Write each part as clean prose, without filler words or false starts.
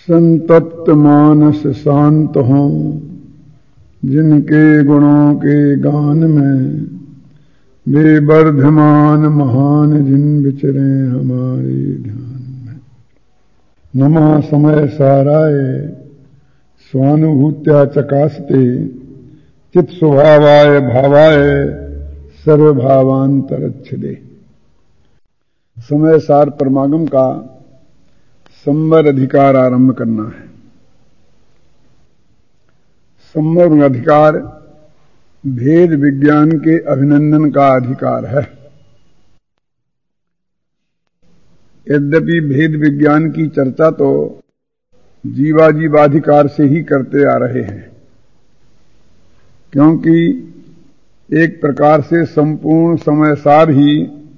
संतप्त मानस शांत हों, जिनके गुणों के गान में वे वर्धमान महान जिन विचरे हमारे ध्यान में। नमः समय साराय स्वानुभूत्या चकास्ते चित स्वभावाय भावाय सर्वभावांतरच्छदे। समय सार परमागम का संवर अधिकार आरंभ करना है। संवर अधिकार भेद विज्ञान के अभिनंदन का अधिकार है। यद्यपि भेद विज्ञान की चर्चा तो जीवाजीवाधिकार से ही करते आ रहे हैं, क्योंकि एक प्रकार से संपूर्ण समय सार ही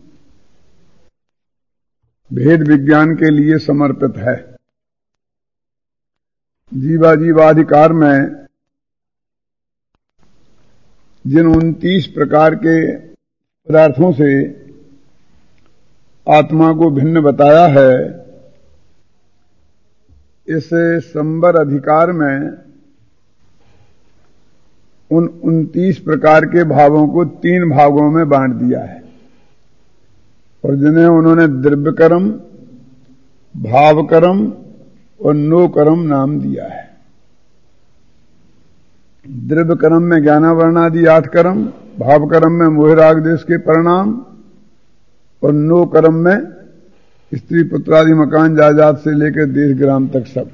भेद विज्ञान के लिए समर्पित है। जीवाजीवाधिकार में जिन 29 प्रकार के पदार्थों से आत्मा को भिन्न बताया है, इस संवर अधिकार में उन 29 प्रकार के भावों को 3 भागों में बांट दिया है, और जिन्हें उन्होंने द्रव्य कर्म, भाव कर्म और नो कर्म नाम दिया है। द्रव्य कर्म में ज्ञानावरणादि 8 कर्म, भाव कर्म में मोह राग देश के परिणाम, और नो कर्म में स्त्री पुत्रादि मकान जायदाद से लेकर देश ग्राम तक सब।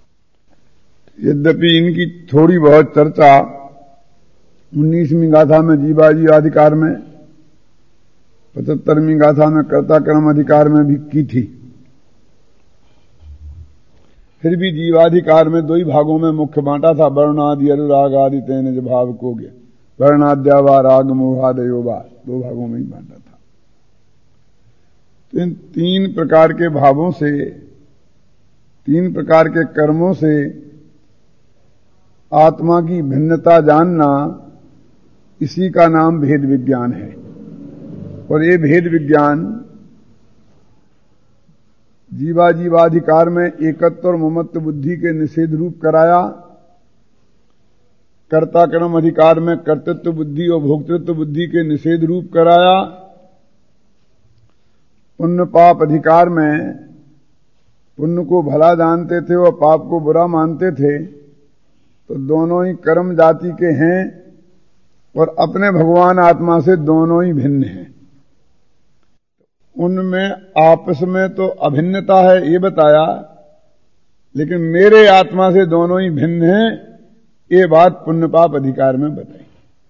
यद्यपि इनकी थोड़ी बहुत चर्चा 19वीं गाथा में जीवाजी अधिकार में, 75वीं गाथा में कर्ता कर्म अधिकार में भी की थी, फिर भी जीवाधिकार में 2 ही भागों में मुख्य बांटा था। वर्णादि अनुराग आदि तेन जो भाव को गया, वर्णाद्यावा राग मोहादयोवा 2 भागों में ही बांटा था। तो इन 3 प्रकार के भावों से, 3 प्रकार के कर्मों से आत्मा की भिन्नता जानना, इसी का नाम भेद विज्ञान है। और ये भेद विज्ञान जीवाजीवाधिकार में एकत्व और ममत्व बुद्धि के निषेध रूप कराया, कर्ता कर्म अधिकार में कर्तृत्व बुद्धि और भोक्तृत्व बुद्धि के निषेध रूप कराया, पुण्य पाप अधिकार में पुण्य को भला जानते थे और पाप को बुरा मानते थे, तो दोनों ही कर्म जाति के हैं और अपने भगवान आत्मा से दोनों ही भिन्न हैं। उनमें आपस में तो अभिन्नता है ये बताया, लेकिन मेरे आत्मा से दोनों ही भिन्न हैं, ये बात पुण्य पाप अधिकार में बताई।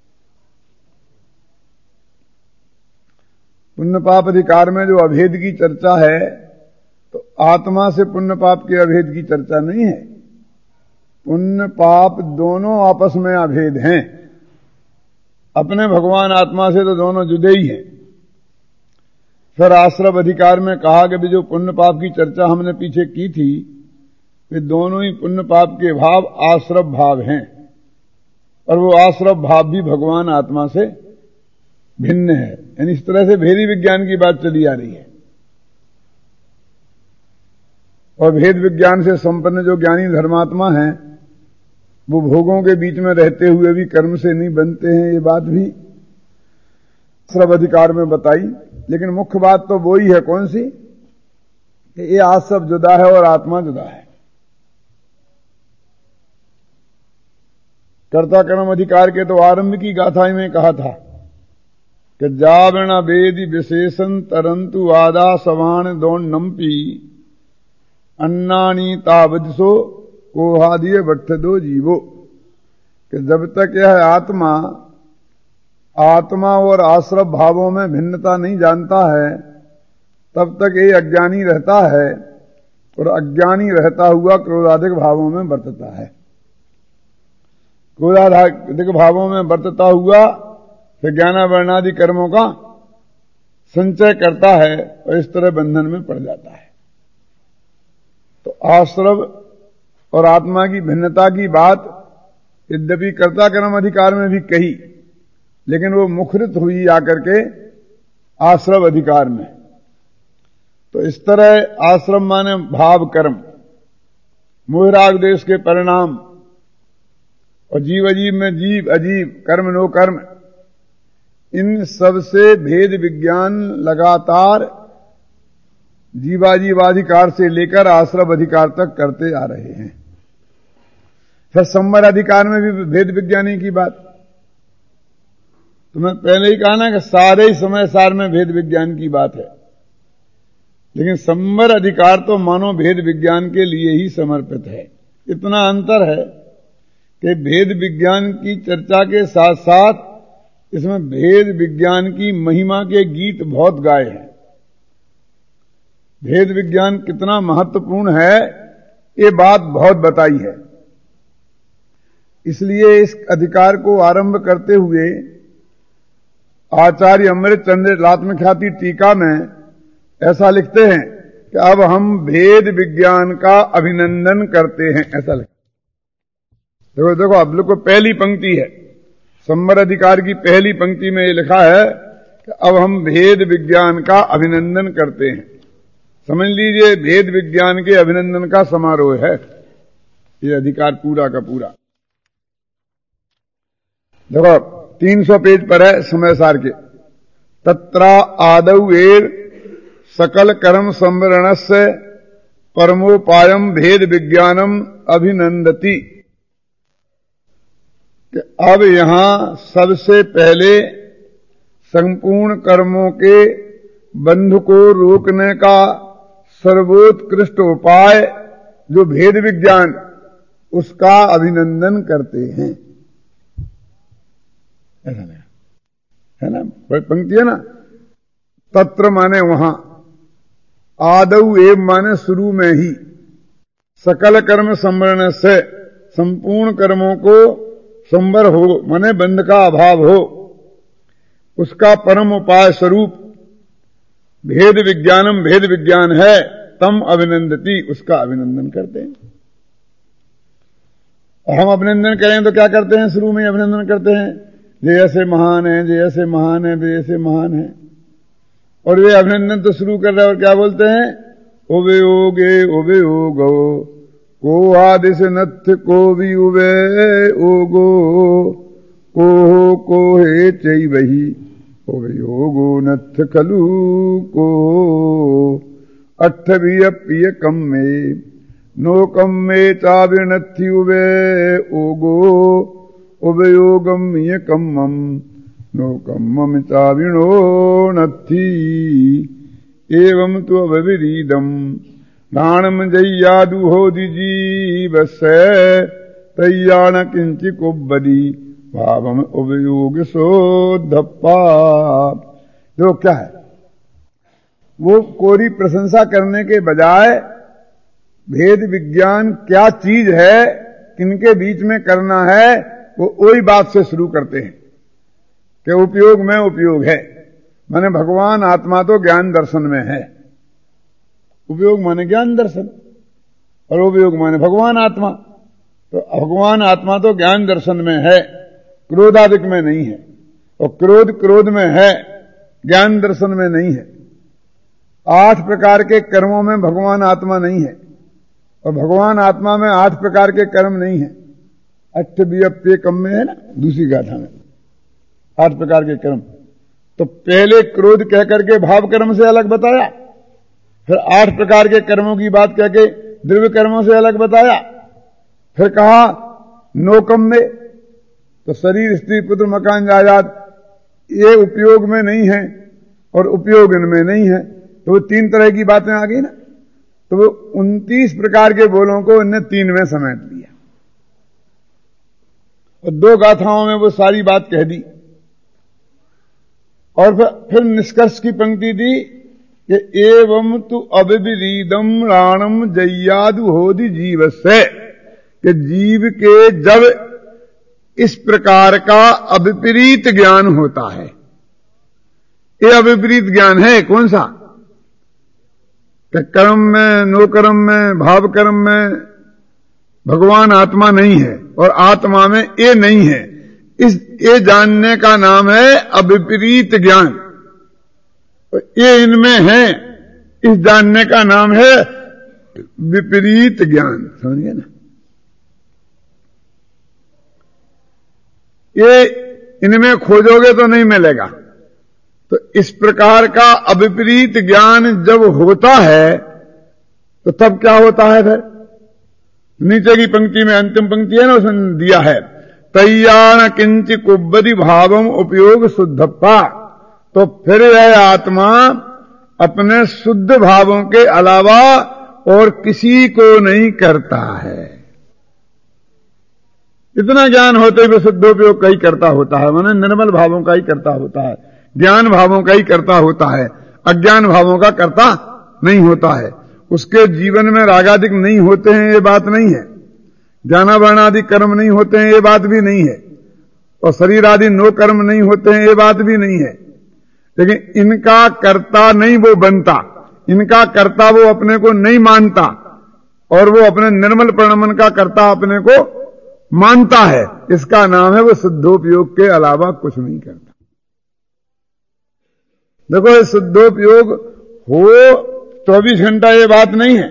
पुण्य पाप अधिकार में जो अभेद की चर्चा है, तो आत्मा से पुण्य पाप के अभेद की चर्चा नहीं है। पुण्य पाप दोनों आपस में अभेद हैं, अपने भगवान आत्मा से तो दोनों जुदे ही हैं। फिर आश्रव अधिकार में कहा कि जो पुण्य पाप की चर्चा हमने पीछे की थी, वे दोनों ही पुण्य पाप के भाव आश्रव भाव हैं, और वो आश्रव भाव भी भगवान आत्मा से भिन्न है। यानी इस तरह से भेदी विज्ञान की बात चली आ रही है। और भेद विज्ञान से संपन्न जो ज्ञानी धर्मात्मा हैं, वो भोगों के बीच में रहते हुए भी कर्म से नहीं बनते हैं, ये बात भी आश्रव अधिकार में बताई। लेकिन मुख्य बात तो वो ही है, कौन सी, कि ये आश्रव जुदा है और आत्मा जुदा है। कर्ता कर्म अधिकार के तो आरंभ की गाथा में कहा था कि जावण वेदि विशेषण तरंतु आदा सवाण दौन नंपी अन्नानी तावदसो कोहादिय बट्ठ दो जीवो, कि जब तक यह आत्मा और आश्रव भावों में भिन्नता नहीं जानता है, तब तक ये अज्ञानी रहता है, और अज्ञानी रहता हुआ क्रोधाधिक भावों में बरतता है। क्रोधाधिक भावों में बरतता हुआ फिर ज्ञानावरणादि कर्मों का संचय करता है, और इस तरह बंधन में पड़ जाता है। तो आश्रव और आत्मा की भिन्नता की बात यद्यपि कर्ता कर्म अधिकार में भी कही, लेकिन वो मुखरित हुई आकर के आश्रव अधिकार में। तो इस तरह आश्रम माने भाव कर्म, मोहराग देश के परिणाम, और जीव अजीव में जीव अजीव, कर्म नो कर्म, इन सब से भेद विज्ञान लगातार जीवाजीवाधिकार से लेकर आश्रव अधिकार तक करते आ रहे हैं। फिर संवर अधिकार में भी भेद विज्ञानी की बात, तो मैं पहले ही कहा ना कि सारे ही समय सार में भेद विज्ञान की बात है, लेकिन संवर अधिकार तो मानो भेद विज्ञान के लिए ही समर्पित है। इतना अंतर है कि भेद विज्ञान की चर्चा के साथ साथ इसमें भेद विज्ञान की महिमा के गीत बहुत गाए हैं। भेद विज्ञान कितना महत्वपूर्ण है ये बात बहुत बताई है। इसलिए इस अधिकार को आरंभ करते हुए आचार्य अमृत चंद्र आत्मख्याति टीका में ऐसा लिखते हैं कि अब हम भेद विज्ञान का अभिनंदन करते हैं, ऐसा लिखते। देखो देखो, अब लोग को पहली पंक्ति है, संवर अधिकार की पहली पंक्ति में ये लिखा है कि अब हम भेद विज्ञान का अभिनंदन करते हैं। समझ लीजिए भेद विज्ञान के अभिनंदन का समारोह है ये अधिकार पूरा का पूरा। देखो 300 पेज पर है समय सार के, तत्रा आदौ एर सकल कर्म संवरणस्य परमोपायम भेद विज्ञानम अभिनंदति। अब यहां सबसे पहले संपूर्ण कर्मों के बंध को रोकने का सर्वोत्कृष्ट उपाय जो भेद विज्ञान, उसका अभिनंदन करते हैं। ऐसा नहीं है ना, पंक्ति है ना, तत्र माने वहां, आदौ एव माने शुरू में ही, सकल कर्म संवरण से संपूर्ण कर्मों को संवर हो माने बंध का अभाव हो, उसका परम उपाय स्वरूप भेद विज्ञानम भेद विज्ञान है, तम अभिनंदति, उसका अभिनंदन करते हैं। और हम अभिनंदन करें तो क्या करते हैं, शुरू में अभिनंदन करते हैं, जैसे महान है, जैसे महान है, जैसे महान है। और वे अभिनंदन तो शुरू कर रहे हैं और क्या बोलते हैं, ओवे ओगे ओवे ओगो को आदिश नथ को भी उवे ओगो को हे चई वही ओवे ओगो नथ खलू को अठ भी अप्रिय कम में नो कम में चाविनथी उवे ओगो उवे योगम ये कम्मम नो कम्मम चाविणो नथी एवं तो अविरीदम नाणम जय्यादु हो जीव से तैयाण किंचि कुब्बदी भावम उपयोग सो धप्पा। जो क्या है, वो कोरी प्रशंसा करने के बजाय भेद विज्ञान क्या चीज है, किनके बीच में करना है, वो वही बात से शुरू करते हैं कि उपयोग में उपयोग है। माने भगवान आत्मा तो ज्ञान दर्शन में है, उपयोग माने ज्ञान दर्शन और उपयोग माने भगवान आत्मा। तो भगवान आत्मा तो ज्ञान दर्शन में है, क्रोधादिक में नहीं है, और क्रोध क्रोध में है, ज्ञान दर्शन में नहीं है। 8 प्रकार के कर्मों में भगवान आत्मा नहीं है, और भगवान आत्मा में 8 प्रकार के कर्म नहीं है। अष्ट वियप्य कम में है ना, दूसरी गाथा में 8 प्रकार के कर्म। तो पहले क्रोध कह करके भाव कर्म से अलग बताया, फिर 8 प्रकार के कर्मों की बात कह के द्रव्य कर्मों से अलग बताया, फिर कहा नोकम में, तो शरीर स्त्री पुत्र मकान जायदाद ये उपयोग में नहीं है और उपयोग इनमें नहीं है, तो वो 3 तरह की बातें आ गई ना। तो वो 29 प्रकार के बोलों को इनने 3 में समेट लिया और 2 गाथाओं में वो सारी बात कह दी। और फिर निष्कर्ष की पंक्ति दी कि एवं तु अविरीदम राणम जय्यादु होदि जीव से, कि जीव के जब इस प्रकार का अविपरीत ज्ञान होता है, ये अविपरीत ज्ञान है कौन सा, कि कर्म में नो कर्म में भाव कर्म में भगवान आत्मा नहीं है और आत्मा में ये नहीं है, ये जानने का नाम है अविपरीत ज्ञान। ये इनमें है, इस जानने का नाम है विपरीत ज्ञान, समझ गए ना? ये इनमें खोजोगे तो नहीं मिलेगा। तो इस प्रकार का अविपरीत ज्ञान जब होता है तो तब क्या होता है? फिर नीचे की पंक्ति में, अंतिम पंक्ति है ना, उसने दिया है तैयाण किंच कुब्बदी भावम उपयोग शुद्धप्पा। तो फिर यह आत्मा अपने शुद्ध भावों के अलावा और किसी को नहीं करता है। इतना ज्ञान होते हुए शुद्धोपयोग का ही करता होता है, माने निर्मल भावों का ही करता होता है, ज्ञान भावों का ही करता होता है, अज्ञान भावों का करता नहीं होता है। उसके जीवन में रागादिक नहीं होते हैं, ये बात नहीं है। ज्ञानावरण आदि कर्म नहीं होते हैं, ये बात भी नहीं है। और शरीर आदि नो कर्म नहीं होते हैं, ये बात भी नहीं है। लेकिन इनका कर्ता नहीं वो बनता, इनका कर्ता वो अपने को नहीं मानता, और वो अपने निर्मल प्रणमन का कर्ता अपने को मानता है। इसका नाम है वो शुद्धोपयोग के अलावा कुछ नहीं करता। देखो, ये शुद्धोपयोग हो 24 घंटा ये बात नहीं है।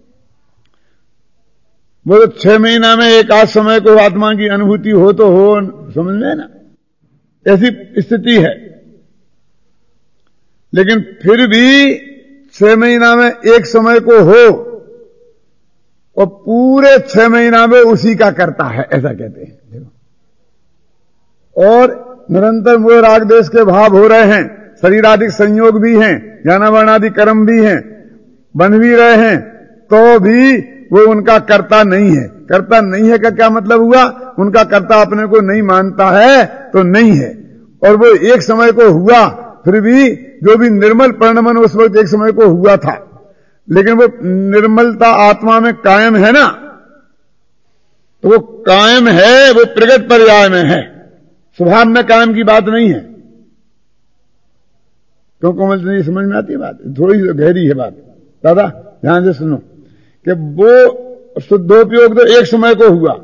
वो तो 6 महीना में एक आध समय को आत्मा की अनुभूति हो तो हो, समझ में ना, ऐसी स्थिति है। लेकिन फिर भी 6 महीना में एक समय को हो और पूरे 6 महीना में उसी का करता है, ऐसा कहते हैं। और निरंतर वो राग देश के भाव हो रहे हैं, शरीरादिक संयोग भी हैं, ज्ञानावरण आदि कर्म भी हैं, बन भी रहे हैं, तो भी वो उनका कर्ता नहीं है। कर्ता नहीं है का क्या मतलब हुआ? उनका कर्ता अपने को नहीं मानता है तो नहीं है। और वो एक समय को हुआ, फिर भी जो भी निर्मल प्रणमन उस वक्त एक समय को हुआ था, लेकिन वो निर्मलता आत्मा में कायम है ना, तो वो कायम है, वो प्रगट पर्याय में है, स्वभाव में कायम की बात नहीं है। क्यों कोमल नहीं समझ में आती बात? थोड़ी गहरी है बात, दादा ध्यान से सुनो कि वो शुद्धोपयोग तो एक समय को हुआ,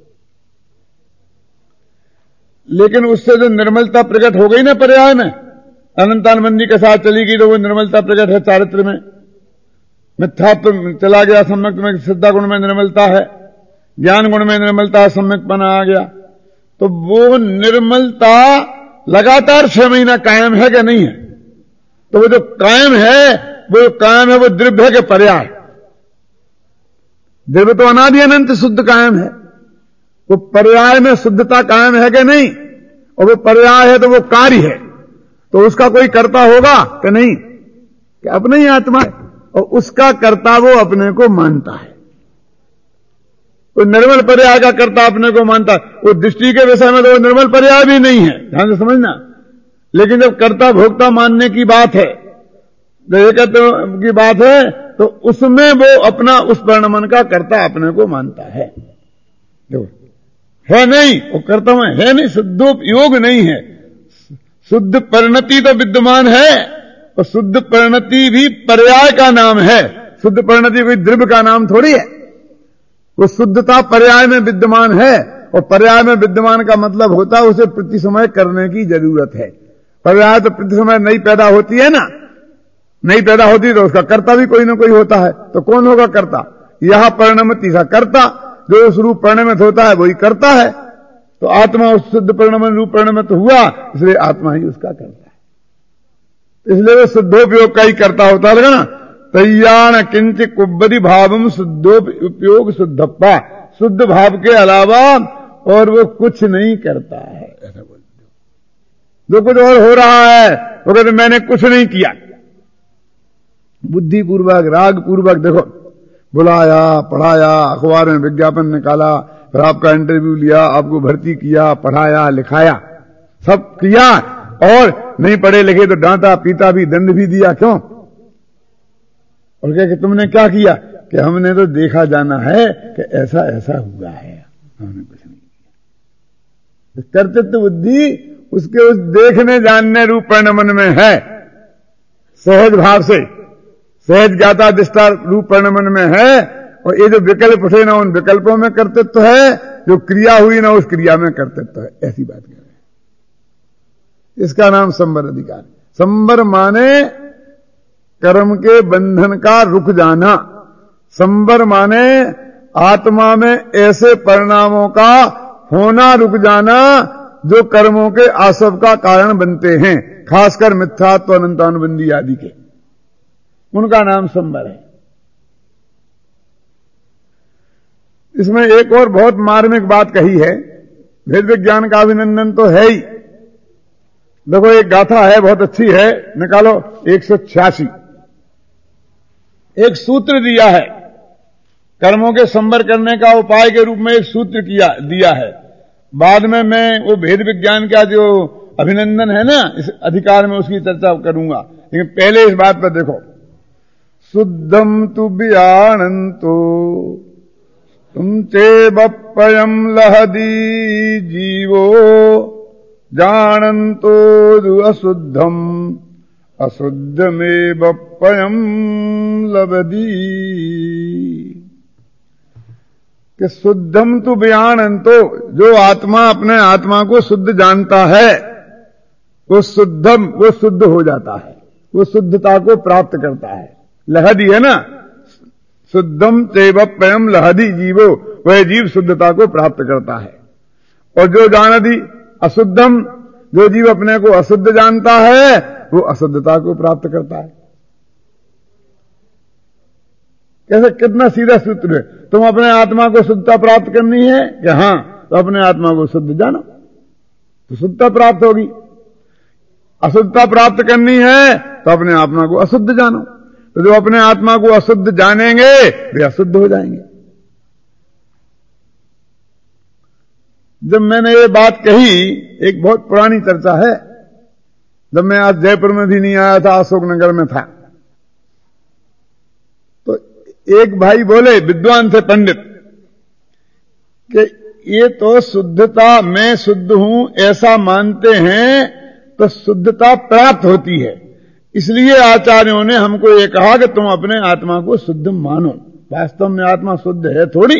लेकिन उससे जो निर्मलता प्रकट हो गई ना पर्याय में, अनंतानबंदी के साथ चली गई, तो वो निर्मलता प्रकट है चारित्र में। मिथ्यात्व चला गया, सम्यक में श्रद्धा गुण में निर्मलता है, ज्ञान गुण में निर्मलता है, सम्यकपना आ गया। तो वो निर्मलता लगातार 6 महीना कायम है कि नहीं है? तो वो जो कायम है वो द्रव्य के पर्याय। द्रव्य तो अनादि अनंत शुद्ध कायम है, वो पर्याय में शुद्धता कायम है कि नहीं? और वो पर्याय है तो वो कार्य है, तो उसका कोई कर्ता होगा कि नहीं? कि अपने ही आत्मा है, और उसका कर्ता वो अपने को मानता है। वो निर्मल पर्याय का कर्ता अपने को मानता है। वो दृष्टि के विषय में तो वो निर्मल पर्याय भी नहीं है, ध्यान से समझना। लेकिन जब कर्ता भोक्ता मानने की बात है, जब एकत्व की बात है, तो उसमें वो अपना उस वर्णमन का कर्ता अपने को मानता है। देखो, है नहीं, वो कर्ता में है नहीं, शुद्धोपयोग नहीं है। शुद्ध परिणति तो विद्यमान है, और शुद्ध परिणति भी पर्याय का नाम है। शुद्ध परिणति कोई द्रव्य का नाम थोड़ी है। वो शुद्धता पर्याय में विद्यमान है, और पर्याय में विद्यमान का मतलब होता है उसे प्रति समय करने की जरूरत है। पर्याय तो प्रति समय नई पैदा होती है ना, नई पैदा होती है तो उसका कर्ता भी कोई ना कोई होता है। तो कौन होगा कर्ता? यह परिणमति का कर्ता, जो उस रूप परिणमित होता है वही करता है। तो आत्मा उस शुद्ध परिणमन रूप परिणमित हुआ, इसलिए आत्मा ही उसका करता है। इसलिए वो शुद्धोपयोग का ही करता होता है ना। तैयाण किंच कुब्बदी भावम शुद्धोपयोग शुद्धप्पा, शुद्ध भाव के अलावा और वो कुछ नहीं करता है, ऐसा बोलते। जो कुछ और हो रहा है वो कहते मैंने कुछ नहीं किया। बुद्धिपूर्वक राग पूर्वक देखो, बुलाया, पढ़ाया, अखबार में विज्ञापन निकाला, फिर आपका इंटरव्यू लिया, आपको भर्ती किया, पढ़ाया, लिखाया, सब किया, और नहीं पढ़े लिखे तो डांटा, पीटा भी, दंड भी दिया। क्यों? और क्या कि तुमने क्या किया? कि हमने तो देखा जाना है कि ऐसा ऐसा हुआ है, हमने कुछ नहीं किया। कर्तृत्व बुद्धि उसके उस देखने जानने रूप परिणमन में है, सहज भाव से, सहज ज्ञाता दिष्टा रूप परिणमन में है। और ये जो विकल्प उठे ना, उन विकल्पों में कर्तृत्व है, जो क्रिया हुई ना उस क्रिया में कर्तृत्व है, ऐसी बात कर रहे हैं। इसका नाम संवर अधिकार। संवर माने कर्म के बंधन का रुक जाना, संवर माने आत्मा में ऐसे परिणामों का होना, रुक जाना, जो कर्मों के आसव का कारण बनते हैं, खासकर मिथ्यात्व, अनंतानुबंधी आदि के, उनका नाम संवर है। इसमें एक और बहुत मार्मिक बात कही है। वेद विज्ञान का अभिनंदन तो है ही। देखो एक गाथा है, बहुत अच्छी है, निकालो 186। एक सूत्र दिया है, कर्मों के संवर करने का उपाय के रूप में एक सूत्र दिया है। बाद में मैं वो भेद विज्ञान का जो अभिनंदन है ना इस अधिकार में, उसकी चर्चा करूंगा, लेकिन पहले इस बात पर देखो। शुद्धम तु बियाणंतो तुम चे बप्पयम लहदी जीवो जानंतो दु अशुद्धम अशुद्ध में बप्पयम लबदी। कि शुद्धम तु बयाणंतो, जो आत्मा अपने आत्मा को शुद्ध जानता है, वो शुद्ध हो जाता है, वो शुद्धता को प्राप्त करता है। लहदी है ना, शुद्धम चैवप्ययम लहदी जीवो, वह जीव शुद्धता को प्राप्त करता है। और जो जानती अशुद्धम, जो जीव अपने को अशुद्ध जानता है, वो अशुद्धता को प्राप्त करता है। कैसे, कितना सीधा सूत्र है। तुम अपने आत्मा को शुद्धता प्राप्त करनी है कि हां, तो अपने आत्मा को शुद्ध जानो, तो शुद्धता प्राप्त होगी। अशुद्धता प्राप्त करनी है तो अपने आत्मा को अशुद्ध जानो, तो जो अपने आत्मा को अशुद्ध जानेंगे वे अशुद्ध हो जाएंगे। जब मैंने ये बात कही, एक बहुत पुरानी चर्चा है, जब मैं आज जयपुर में भी नहीं आया था, अशोकनगर में था, तो एक भाई बोले, विद्वान थे, पंडित, कि ये तो शुद्धता, मैं शुद्ध हूं ऐसा मानते हैं तो शुद्धता प्राप्त होती है, इसलिए आचार्यों ने हमको ये कहा कि तुम अपने आत्मा को शुद्ध मानो। वास्तव में आत्मा शुद्ध है थोड़ी,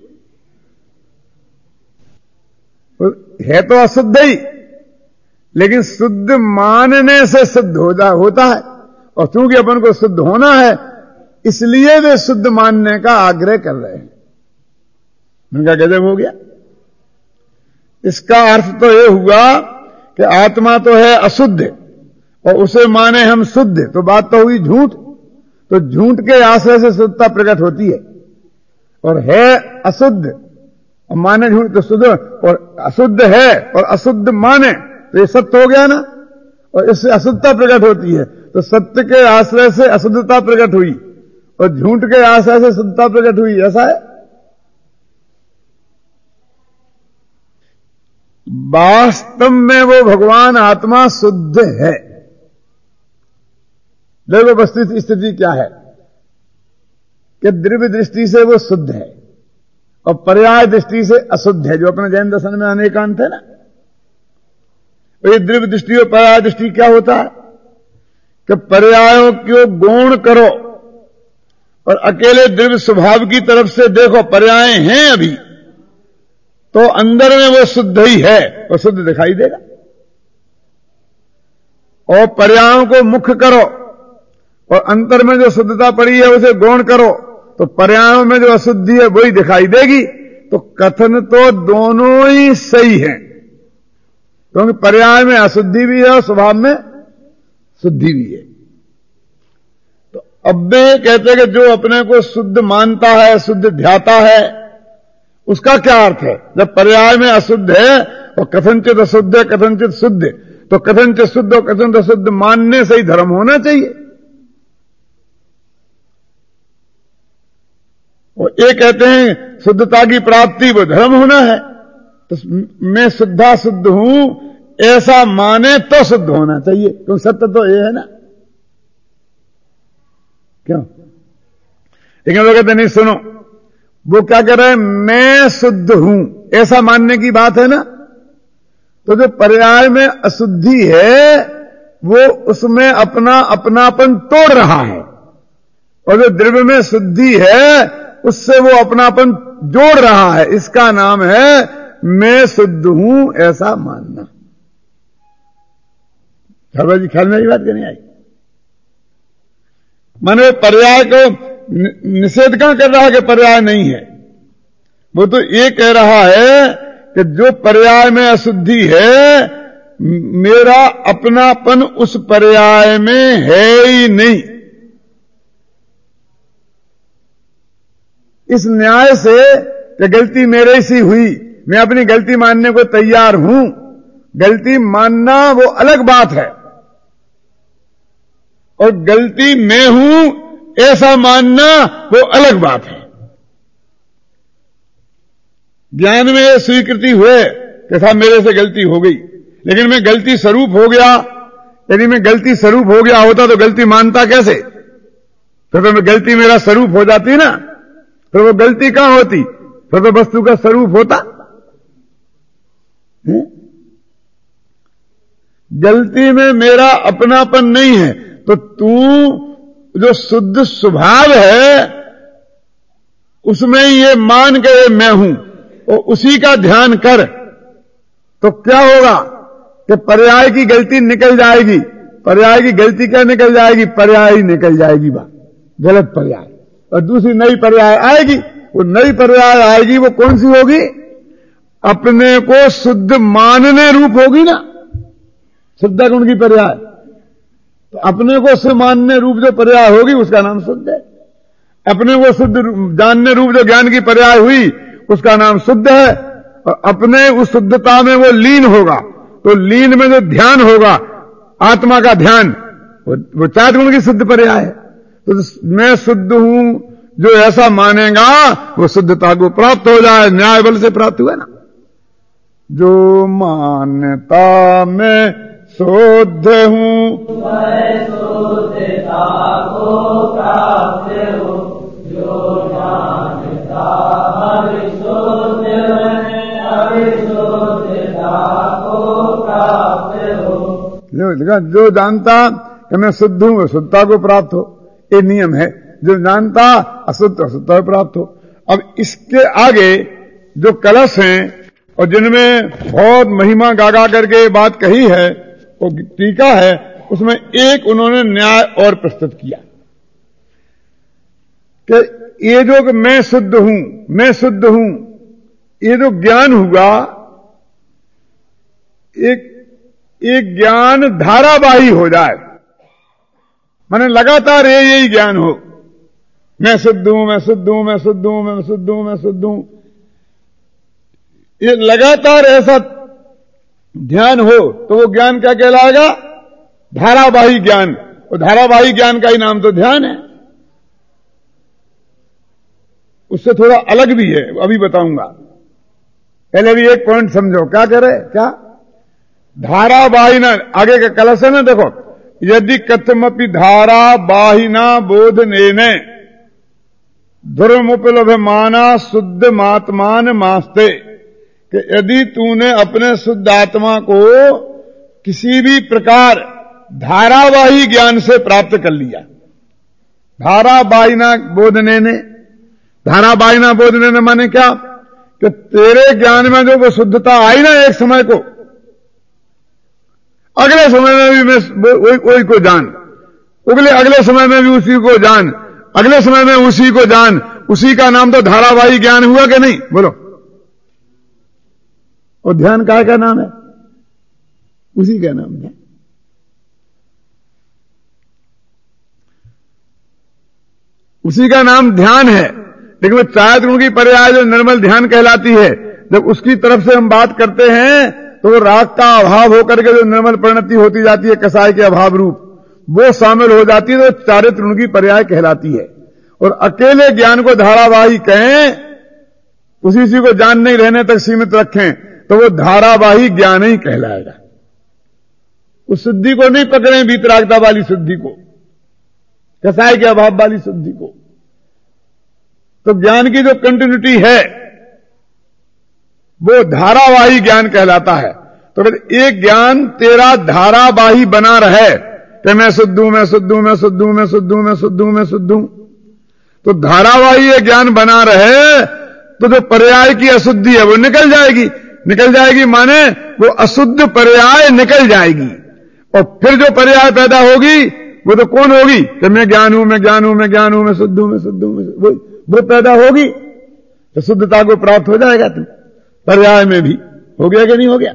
है तो अशुद्ध ही, लेकिन शुद्ध मानने से शुद्ध होता है। और चूंकि अपन को शुद्ध होना है, इसलिए वे शुद्ध मानने का आग्रह कर रहे हैं। उनका गजब हो गया। इसका अर्थ तो यह हुआ कि आत्मा तो है अशुद्ध और उसे माने हम शुद्ध, तो बात तो हुई झूठ। तो झूठ के आश्रय से शुद्धता प्रकट होती है, और है अशुद्ध और माने झूठ तो शुद्ध, और अशुद्ध है और अशुद्ध माने तो ये सत्य हो गया ना, और इससे अशुद्धता प्रकट होती है। तो सत्य के आश्रय से अशुद्धता प्रकट हुई और झूठ के आश्रय से शुद्धता प्रकट हुई, ऐसा है। वास्तव में वो भगवान आत्मा शुद्ध है। देखो वस्तुत स्थिति क्या है कि द्रव्य दृष्टि से वो शुद्ध है और पर्याय दृष्टि से अशुद्ध है, जो अपने जैन दर्शन में अनेकांत है ना। और ये द्रव्य दृष्टि और पर्याय दृष्टि क्या होता है कि पर्यायों को गौण करो और अकेले द्रव्य स्वभाव की तरफ से देखो, पर्याय हैं अभी, तो अंदर में वो शुद्ध ही है और शुद्ध दिखाई देगा। और पर्यायों को मुख्य करो और अंतर में जो शुद्धता पड़ी है उसे गौण करो, तो पर्यायों में जो अशुद्धि है वही दिखाई देगी। तो कथन तो दोनों ही सही है, क्योंकि पर्याय में अशुद्धि भी है और स्वभाव में शुद्धि भी है। तो अब वे कहते हैं कि जो अपने को शुद्ध मानता है, शुद्ध ध्याता है, उसका क्या अर्थ है? जब पर्याय में अशुद्ध है और कथनचित अशुद्ध है, कथनचित शुद्ध है, तो कथनचित शुद्ध और कथनचित अशुद्ध मानने से ही धर्म होना चाहिए। और ये कहते हैं शुद्धता की प्राप्ति वो धर्म होना है, तो मैं शुद्धा शुद्ध हूं ऐसा माने तो शुद्ध होना चाहिए, क्योंकि सत्य तो ये है ना। क्यों? लेकिन वो कहते नहीं, सुनो, वो क्या कह रहे हैं, मैं शुद्ध हूं ऐसा मानने की बात है ना। तो जो पर्याय में अशुद्धि है वो उसमें अपना अपनापन तोड़ रहा है, और जो द्रव्य में शुद्धि है उससे वो अपनापन जोड़ रहा है। इसका नाम है मैं शुद्ध हूं ऐसा मानना। जी ख्याल में ये बात नहीं आई? माने पर्याय को निषेध कहां कर रहा है कि पर्याय नहीं है? वो तो ये कह रहा है कि जो पर्याय में अशुद्धि है, मेरा अपनापन उस पर्याय में है ही नहीं। इस न्याय से कि गलती मेरे से हुई, मैं अपनी गलती मानने को तैयार हूं। गलती मानना वो अलग बात है, और गलती मैं हूं ऐसा मानना वो अलग बात है। ज्ञान में स्वीकृति हुए कि साहब मेरे से गलती हो गई, लेकिन मैं गलती स्वरूप हो गया। यदि मैं गलती स्वरूप हो गया होता तो गलती मानता कैसे? फिर तो मैं गलती मेरा स्वरूप हो जाती ना, फिर वो गलती कहां होती? फिर तो वस्तु का स्वरूप होता। गलती में मेरा अपनापन नहीं है, तो तू जो शुद्ध स्वभाव है उसमें ये मान के मैं हूं और उसी का ध्यान कर, तो क्या होगा कि पर्याय की गलती निकल जाएगी। पर्याय की गलती क्या निकल जाएगी? पर्याय ही निकल जाएगी, बात गलत पर्याय, और दूसरी नई पर्याय आएगी। वो नई पर्याय आएगी, वो कौन सी होगी? अपने को शुद्ध मानने रूप होगी ना, शुद्ध गुण की पर्याय। तो अपने को शुद्ध मानने रूप जो पर्याय होगी उसका नाम शुद्ध है। अपने को शुद्ध जानने रूप जो ज्ञान की पर्याय हुई उसका नाम शुद्ध है। और अपने उस शुद्धता में वो लीन होगा, तो लीन में जो ध्यान होगा, आत्मा का ध्यान, वो चार गुण की शुद्ध पर्याय है। तो मैं शुद्ध हूं जो ऐसा मानेगा वो शुद्धता को प्राप्त हो जाए, न्याय बल से प्राप्त हुआ ना। जो मान्यता में शुद्ध हूं, मैं शुद्धता को प्राप्त हूं, जो मान्यता अविशुद्ध है, अविशुद्धता को प्राप्त हो। जो जानता कि मैं शुद्ध हूं वो शुद्धता को प्राप्त हो, ये नियम है। जो जानता अशुद्ध अशुद्धता को प्राप्त हो। अब इसके आगे जो कलश हैं और जिनमें बहुत महिमा गागा करके बात कही है, वो टीका है, उसमें एक उन्होंने न्याय और प्रस्तुत किया कि ये जो मैं शुद्ध हूं, मैं शुद्ध हूं, ये जो ज्ञान हुआ, एक ज्ञान धारावाही हो जाए, माने लगातार यही ज्ञान हो, मैं शुद्ध हूं, मैं शुद्ध हूं, मैं शुद्ध हूं, मैं शुद्ध हूं, मैं शुद्ध हूं, ये लगातार ऐसा ध्यान हो तो वो ज्ञान क्या कहलाएगा? धारावाही ज्ञान। और धारावाही ज्ञान का ही नाम तो ध्यान है। उससे थोड़ा अलग भी है, अभी बताऊंगा। पहले भी एक पॉइंट समझो, क्या कह रहे? क्या धारावाही ना, आगे का कलश है ना, देखो, यदि कथमपि धारावाहिना बोधनेने धर्मोपलभमाना शुद्ध मात्मान मास्ते, कि यदि तूने अपने शुद्ध आत्मा को किसी भी प्रकार धारावाही ज्ञान से प्राप्त कर लिया, धारावाहिना बोधने ने, धारावाहिना बोधने ने माने क्या? कि तेरे ज्ञान में जो वो शुद्धता आई ना एक समय को, अगले समय में भी मैं वही को जान, अगले समय में भी उसी को जान, अगले समय में उसी को जान, उसी का नाम तो धारावाही ज्ञान हुआ कि नहीं? बोलो। और ध्यान का नाम है? उसी का नाम है। उसी का नाम ध्यान है। लेकिन वो चार गुण की पर्याय जो निर्मल ध्यान कहलाती है, जब उसकी तरफ से हम बात करते हैं तो वो राग का अभाव होकर के जो निर्मल परिणति होती जाती है, कसाय के अभाव रूप, वो शामिल हो जाती है, तो चारित्र गुण की पर्याय कहलाती है। और अकेले ज्ञान को धारावाही कहें, उसी को जान नहीं रहने तक सीमित रखें, तो वो धारावाही ज्ञान ही कहलाएगा। उस शुद्धि को नहीं पकड़े, वीतरागता वाली शुद्धि को, कसाय के अभाव वाली शुद्धि को। तो ज्ञान की जो कंटिन्यूटी है वो धारावाही ज्ञान कहलाता है। तो अगर एक ज्ञान तेरा धारावाही बना रहे कि मैं शुद्ध हूं, मैं शुद्ध हूं, मैं शुद्ध हूं, मैं शुद्ध हूं, मैं शुद्ध हूं, मैं शुद्ध हूं, तो धारावाही ये ज्ञान बना रहे तो जो पर्याय की अशुद्धि है वो निकल जाएगी। निकल जाएगी माने वो अशुद्ध पर्याय निकल जाएगी, और फिर जो पर्याय पैदा होगी वो तो कौन होगी कि मैं ज्ञान हूं, मैं ज्ञान हूं, मैं ज्ञान हूं, मैं शुद्ध हूं, मैं शुद्ध हूं, वो पैदा होगी तो शुद्धता को प्राप्त हो जाएगा। तुम पर्याय में भी हो गया कि नहीं हो गया।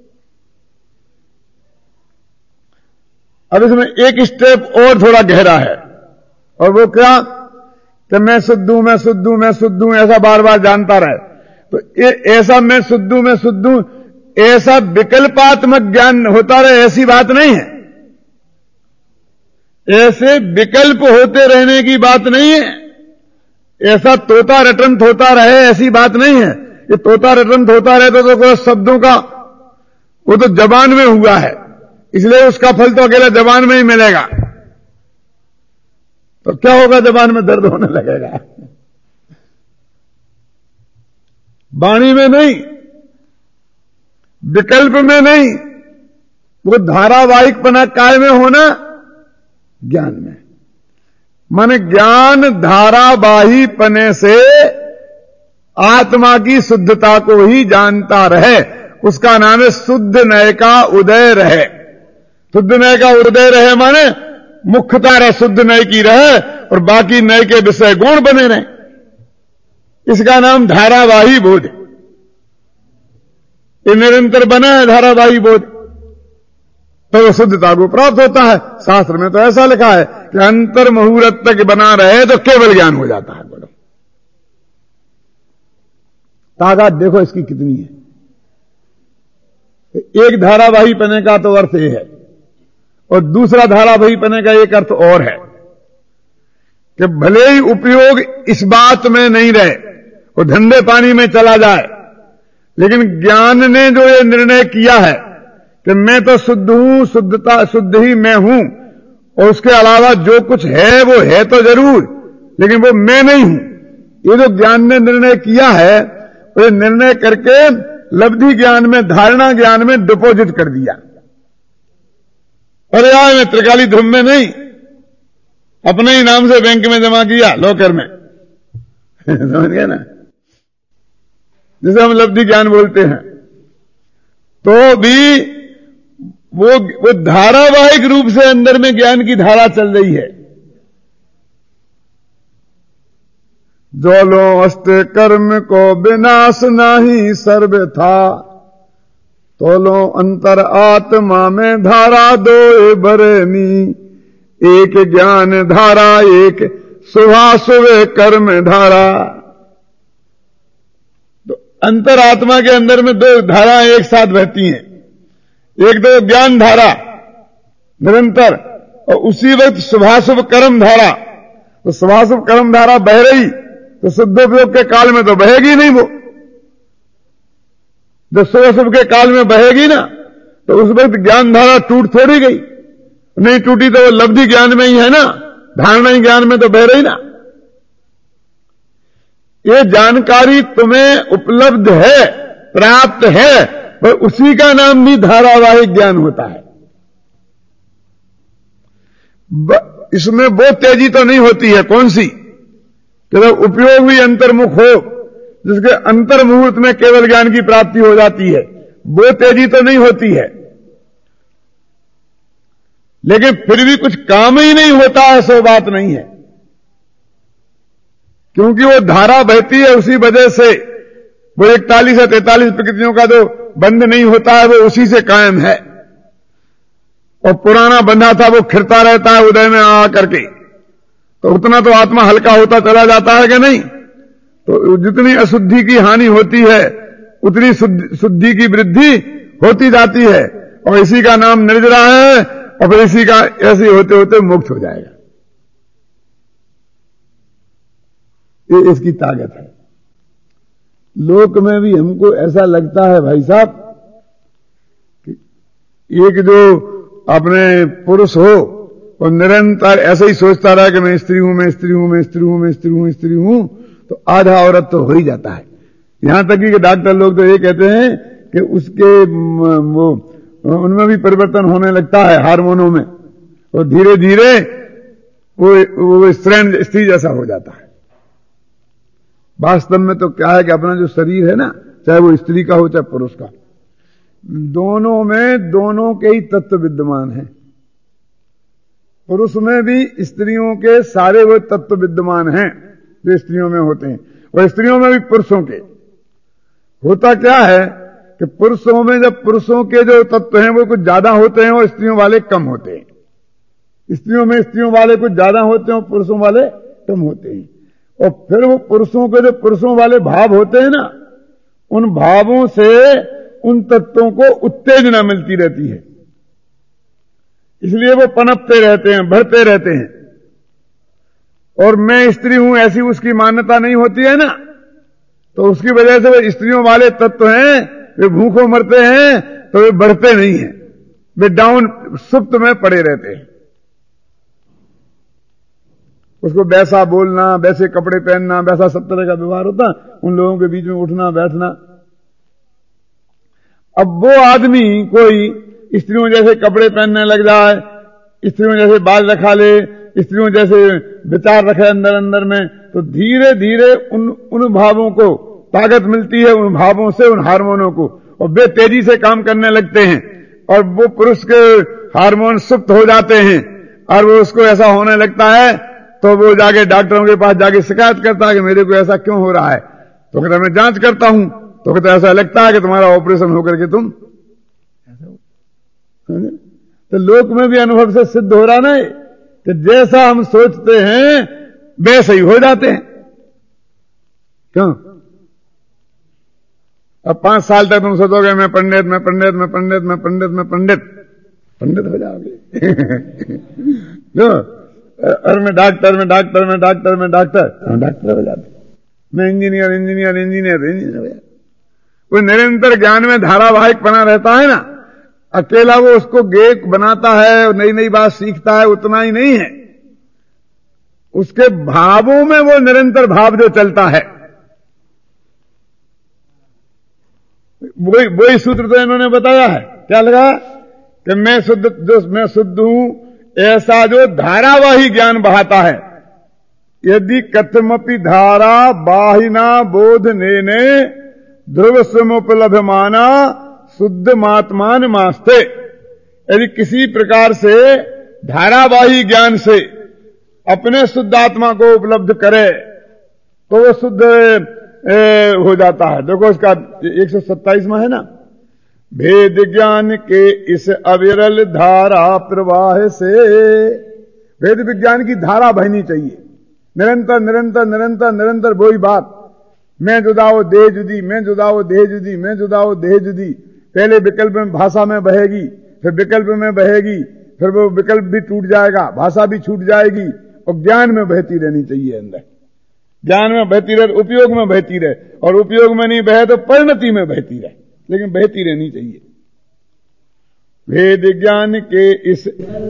अब इसमें एक स्टेप और थोड़ा गहरा है, और वो क्या कि मैं शुद्ध हूं, मैं शुद्ध हूं, मैं शुद्ध हूं, ऐसा बार बार जानता रहे। तो ऐसा मैं शुद्ध हूं, मैं शुद्ध हूं, ऐसा विकल्पात्मक ज्ञान होता रहे, ऐसी बात नहीं है। ऐसे विकल्प होते रहने की बात नहीं है। ऐसा तोता रटंत होता रहे, ऐसी बात नहीं है। ये तोता रटंत होता रहे तो शब्दों का वो तो जबान में हुआ है, इसलिए उसका फल तो अकेला जबान में ही मिलेगा। तो क्या होगा, जबान में दर्द होने लगेगा। वाणी में नहीं, विकल्प में नहीं, वो धारावाहिकपना काय में होना, ज्ञान में। माने ज्ञान धारावाहीपने से आत्मा की शुद्धता को ही जानता रहे, उसका नाम है शुद्ध नय का उदय रहे। शुद्ध नय का उदय रहे माने मुख्यता रहे, शुद्ध नय की रहे, और बाकी नय के विषय गुण बने रहे। इसका नाम धारावाही बोध। ये निरंतर बना है धारावाही बोध, तो वो शुद्धता को प्राप्त होता है। शास्त्र में तो ऐसा लिखा है कि अंतर मुहूर्त तक बना रहे तो केवल ज्ञान हो जाता है। बोलो, ताकत देखो इसकी कितनी है। एक धारावाही पने का तो अर्थ ये है, और दूसरा धारावाही पने का एक अर्थ और है कि भले ही उपयोग इस बात में नहीं रहे, वो धंधे पानी में चला जाए, लेकिन ज्ञान ने जो ये निर्णय किया है कि मैं तो शुद्ध हूं, शुद्धता शुद्ध ही मैं हूं, और उसके अलावा जो कुछ है वो है तो जरूर, लेकिन वो मैं नहीं हूं। ये जो ज्ञान ने निर्णय किया है, वो निर्णय करके लब्धि ज्ञान में, धारणा ज्ञान में डिपॉजिट कर दिया। पर्याय में, त्रिकाली ध्रुव में नहीं, अपने ही नाम से बैंक में जमा किया, लॉकर में। समझ गए ना, जिसे हम लब्धि ज्ञान बोलते हैं। तो भी वो धारावाहिक रूप से अंदर में ज्ञान की धारा चल रही है। जोलो अष्ट कर्म को विनाश नाही सर्व था, तोलो अंतर आत्मा में धारा दो बरनी, एक ज्ञान धारा एक शुभाशुभ कर्म धारा। तो अंतर आत्मा के अंदर में दो धाराएं एक साथ बहती हैं। एक तो ज्ञान धारा निरंतर, और उसी वक्त शुभाशुभ कर्म धारा। तो शुभाशुभ कर्म धारा बह रही तो शुद्धोपयोग के काल में तो बहेगी नहीं। वो जब शुभाशुभ के काल में बहेगी ना, तो उस वक्त ज्ञान धारा टूट थोड़ी गई, नहीं टूटी तो वो लब्धि ज्ञान में ही है ना, धारणा ही ज्ञान में तो बह रही ना। ये जानकारी तुम्हें उपलब्ध है, प्राप्त है, पर उसी का नाम भी धारावाहिक ज्ञान होता है। इसमें वो तेजी तो नहीं होती है, कौन सी, कि जब उपयोग भी अंतर्मुख हो, जिसके अंतर मुहूर्त में केवल ज्ञान की प्राप्ति हो जाती है, वो तेजी तो नहीं होती है। लेकिन फिर भी कुछ काम ही नहीं होता, ऐसा बात नहीं है, क्योंकि वो धारा बहती है। उसी वजह से वो 41 या 43 प्रकृतियों का जो बंध नहीं होता है, वो उसी से कायम है। और पुराना बंधा था वो खिरता रहता है उदय में आ करके, तो उतना तो आत्मा हल्का होता चला जाता है कि नहीं। तो जितनी अशुद्धि की हानि होती है, उतनी शुद्धि की वृद्धि होती जाती है, और इसी का नाम निर्जरा है, और फिर इसी का ऐसे होते होते मुक्त हो जाएगा। ये इसकी ताकत है। लोक में भी हमको ऐसा लगता है भाई साहब, एक जो अपने पुरुष हो और निरंतर ऐसे ही सोचता रहा कि मैं स्त्री हूं, मैं स्त्री हूं, मैं स्त्री हूं, मैं स्त्री हूं, स्त्री हूं, तो आधा औरत तो हो ही जाता है। यहां तक कि डॉक्टर लोग तो ये कहते हैं कि उसके वो उनमें भी परिवर्तन होने लगता है हार्मोनों में, और धीरे धीरे वो स्त्री जैसा हो जाता है। वास्तव में तो क्या है कि अपना जो शरीर है ना, चाहे वो स्त्री का हो चाहे पुरुष का, दोनों में दोनों के ही तत्व विद्यमान हैं। पुरुष में भी स्त्रियों के सारे वो तत्व विद्यमान हैं जो स्त्रियों में होते हैं, और स्त्रियों में भी पुरुषों के। होता क्या है कि पुरुषों में जब पुरुषों के जो तत्व हैं वो कुछ ज्यादा होते हैं और स्त्रियों वाले कम होते हैं, स्त्रियों में स्त्रियों वाले कुछ ज्यादा होते हैं और पुरुषों वाले कम होते हैं। और फिर वो पुरुषों के जो पुरुषों वाले भाव होते हैं ना, उन भावों से उन तत्वों को उत्तेजना मिलती रहती है, इसलिए वो पनपते रहते हैं, बढ़ते रहते हैं। और मैं स्त्री हूं ऐसी उसकी मान्यता नहीं होती है ना, तो उसकी वजह से वो स्त्रियों वाले तत्व हैं, वे भूखों मरते हैं तो वे बढ़ते नहीं हैं, वे डाउन सुप्त में पड़े रहते हैं। उसको वैसा बोलना, वैसे कपड़े पहनना, वैसा सब तरह का व्यवहार होता, उन लोगों के बीच में उठना बैठना। अब वो आदमी कोई स्त्रियों जैसे कपड़े पहनने लग जाए, स्त्रियों जैसे बाल रखा ले, स्त्रियों जैसे विचार रखे अंदर अंदर में, तो धीरे धीरे उन भावों को ताकत मिलती है, उन भावों से, उन हार्मोनों को, और वे तेजी से काम करने लगते हैं, और वो पुरुष के हार्मोन सुप्त हो जाते हैं, और वो उसको ऐसा होने लगता है, तो वो जाके डॉक्टरों के पास जाके शिकायत करता है कि मेरे को ऐसा क्यों हो रहा है। तो कहता मैं जांच करता हूं, तो कहता ऐसा लगता है कि तुम्हारा ऑपरेशन होकर के तुम ऐसा हो। तो लोक में भी अनुभव से सिद्ध हो रहा ना कि जैसा हम सोचते हैं वैसे ही हो जाते हैं। क्यों? अब 5 साल तक तुम सोचोगे मैं पंडित, मैं पंडित, मैं पंडित, मैं पंडित, मैं पंडित, पंडित हो जाओगे। क्यों? और मैं डॉक्टर, मैं डॉक्टर, मैं डॉक्टर, मैं डॉक्टर, डॉक्टर हो जाते, मैं इंजीनियर, इंजीनियर, इंजीनियर, इंजीनियर। वो निरंतर ज्ञान में धारावाहिक बना रहता है ना, अकेला वो उसको गेक बनाता है और नई नई बात सीखता है, उतना ही नहीं है, उसके भावों में वो निरंतर भाव जो चलता है, वही सूत्र तो इन्होंने बताया है। क्या लगा कि मैं शुद्ध हूं, ऐसा जो धारावाही ज्ञान बहाता है। यदि कथमपि धारा बाहिना बोध ने ध्रुव समुपलभमाना शुद्ध मात्मान मास्ते। यदि किसी प्रकार से धारावाही ज्ञान से अपने शुद्ध आत्मा को उपलब्ध करे तो वो शुद्ध हो जाता है। देखो इसका 127वां है ना, भेद ज्ञान के इस अविरल धारा प्रवाह से। वेद विज्ञान की धारा बहनी चाहिए निरंतर निरंतर निरंतर निरंतर। वही बात, मैं जुदाओ देह जुदी, मैं जुदाओ देह जुदी, मैं जुदाओ देह जुदी। पहले विकल्प में भाषा में बहेगी, फिर विकल्प में बहेगी, फिर वो विकल्प भी टूट जाएगा, भाषा भी छूट जाएगी, और ज्ञान में बहती रहनी चाहिए। अंदर ज्ञान में बहती रहे, उपयोग में बहती रहे, और उपयोग में नहीं बहे तो परिणति में बहती रहे, लेकिन बहती रहनी चाहिए। वेद ज्ञान के इस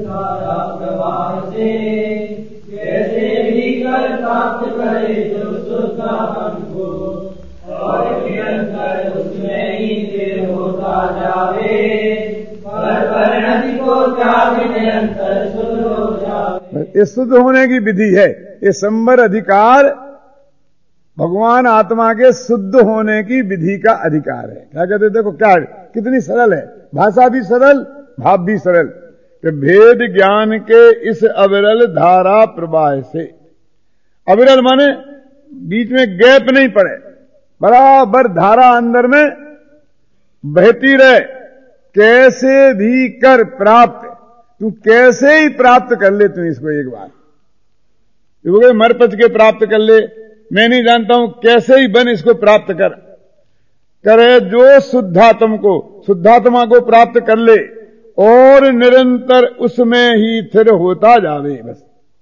कैसे भी कर प्राप्त करे जो शुद्ध हमको, और निरंतर उसमें ही स्थिर होता जावे, पर परिणति को त्याग निरंतर शुद्ध हो जावे। ये शुद्ध होने की विधि है, ये संवर अधिकार भगवान आत्मा के शुद्ध होने की विधि का अधिकार है। क्या कहते, देखो क्या कितनी सरल है, भाषा भी सरल, भाव भी सरल। कि भेद ज्ञान के इस अविरल धारा प्रवाह से, अविरल माने बीच में गैप नहीं पड़े, बराबर धारा अंदर में बहती रहे। कैसे भी कर प्राप्त, तू कैसे ही प्राप्त कर ले, तू इसको एक बार मरपच के प्राप्त कर ले, मैं नहीं जानता हूं, कैसे ही बन इसको प्राप्त करे जो शुद्धात्मा को प्राप्त कर ले, और निरंतर उसमें ही स्थिर होता जावे। बस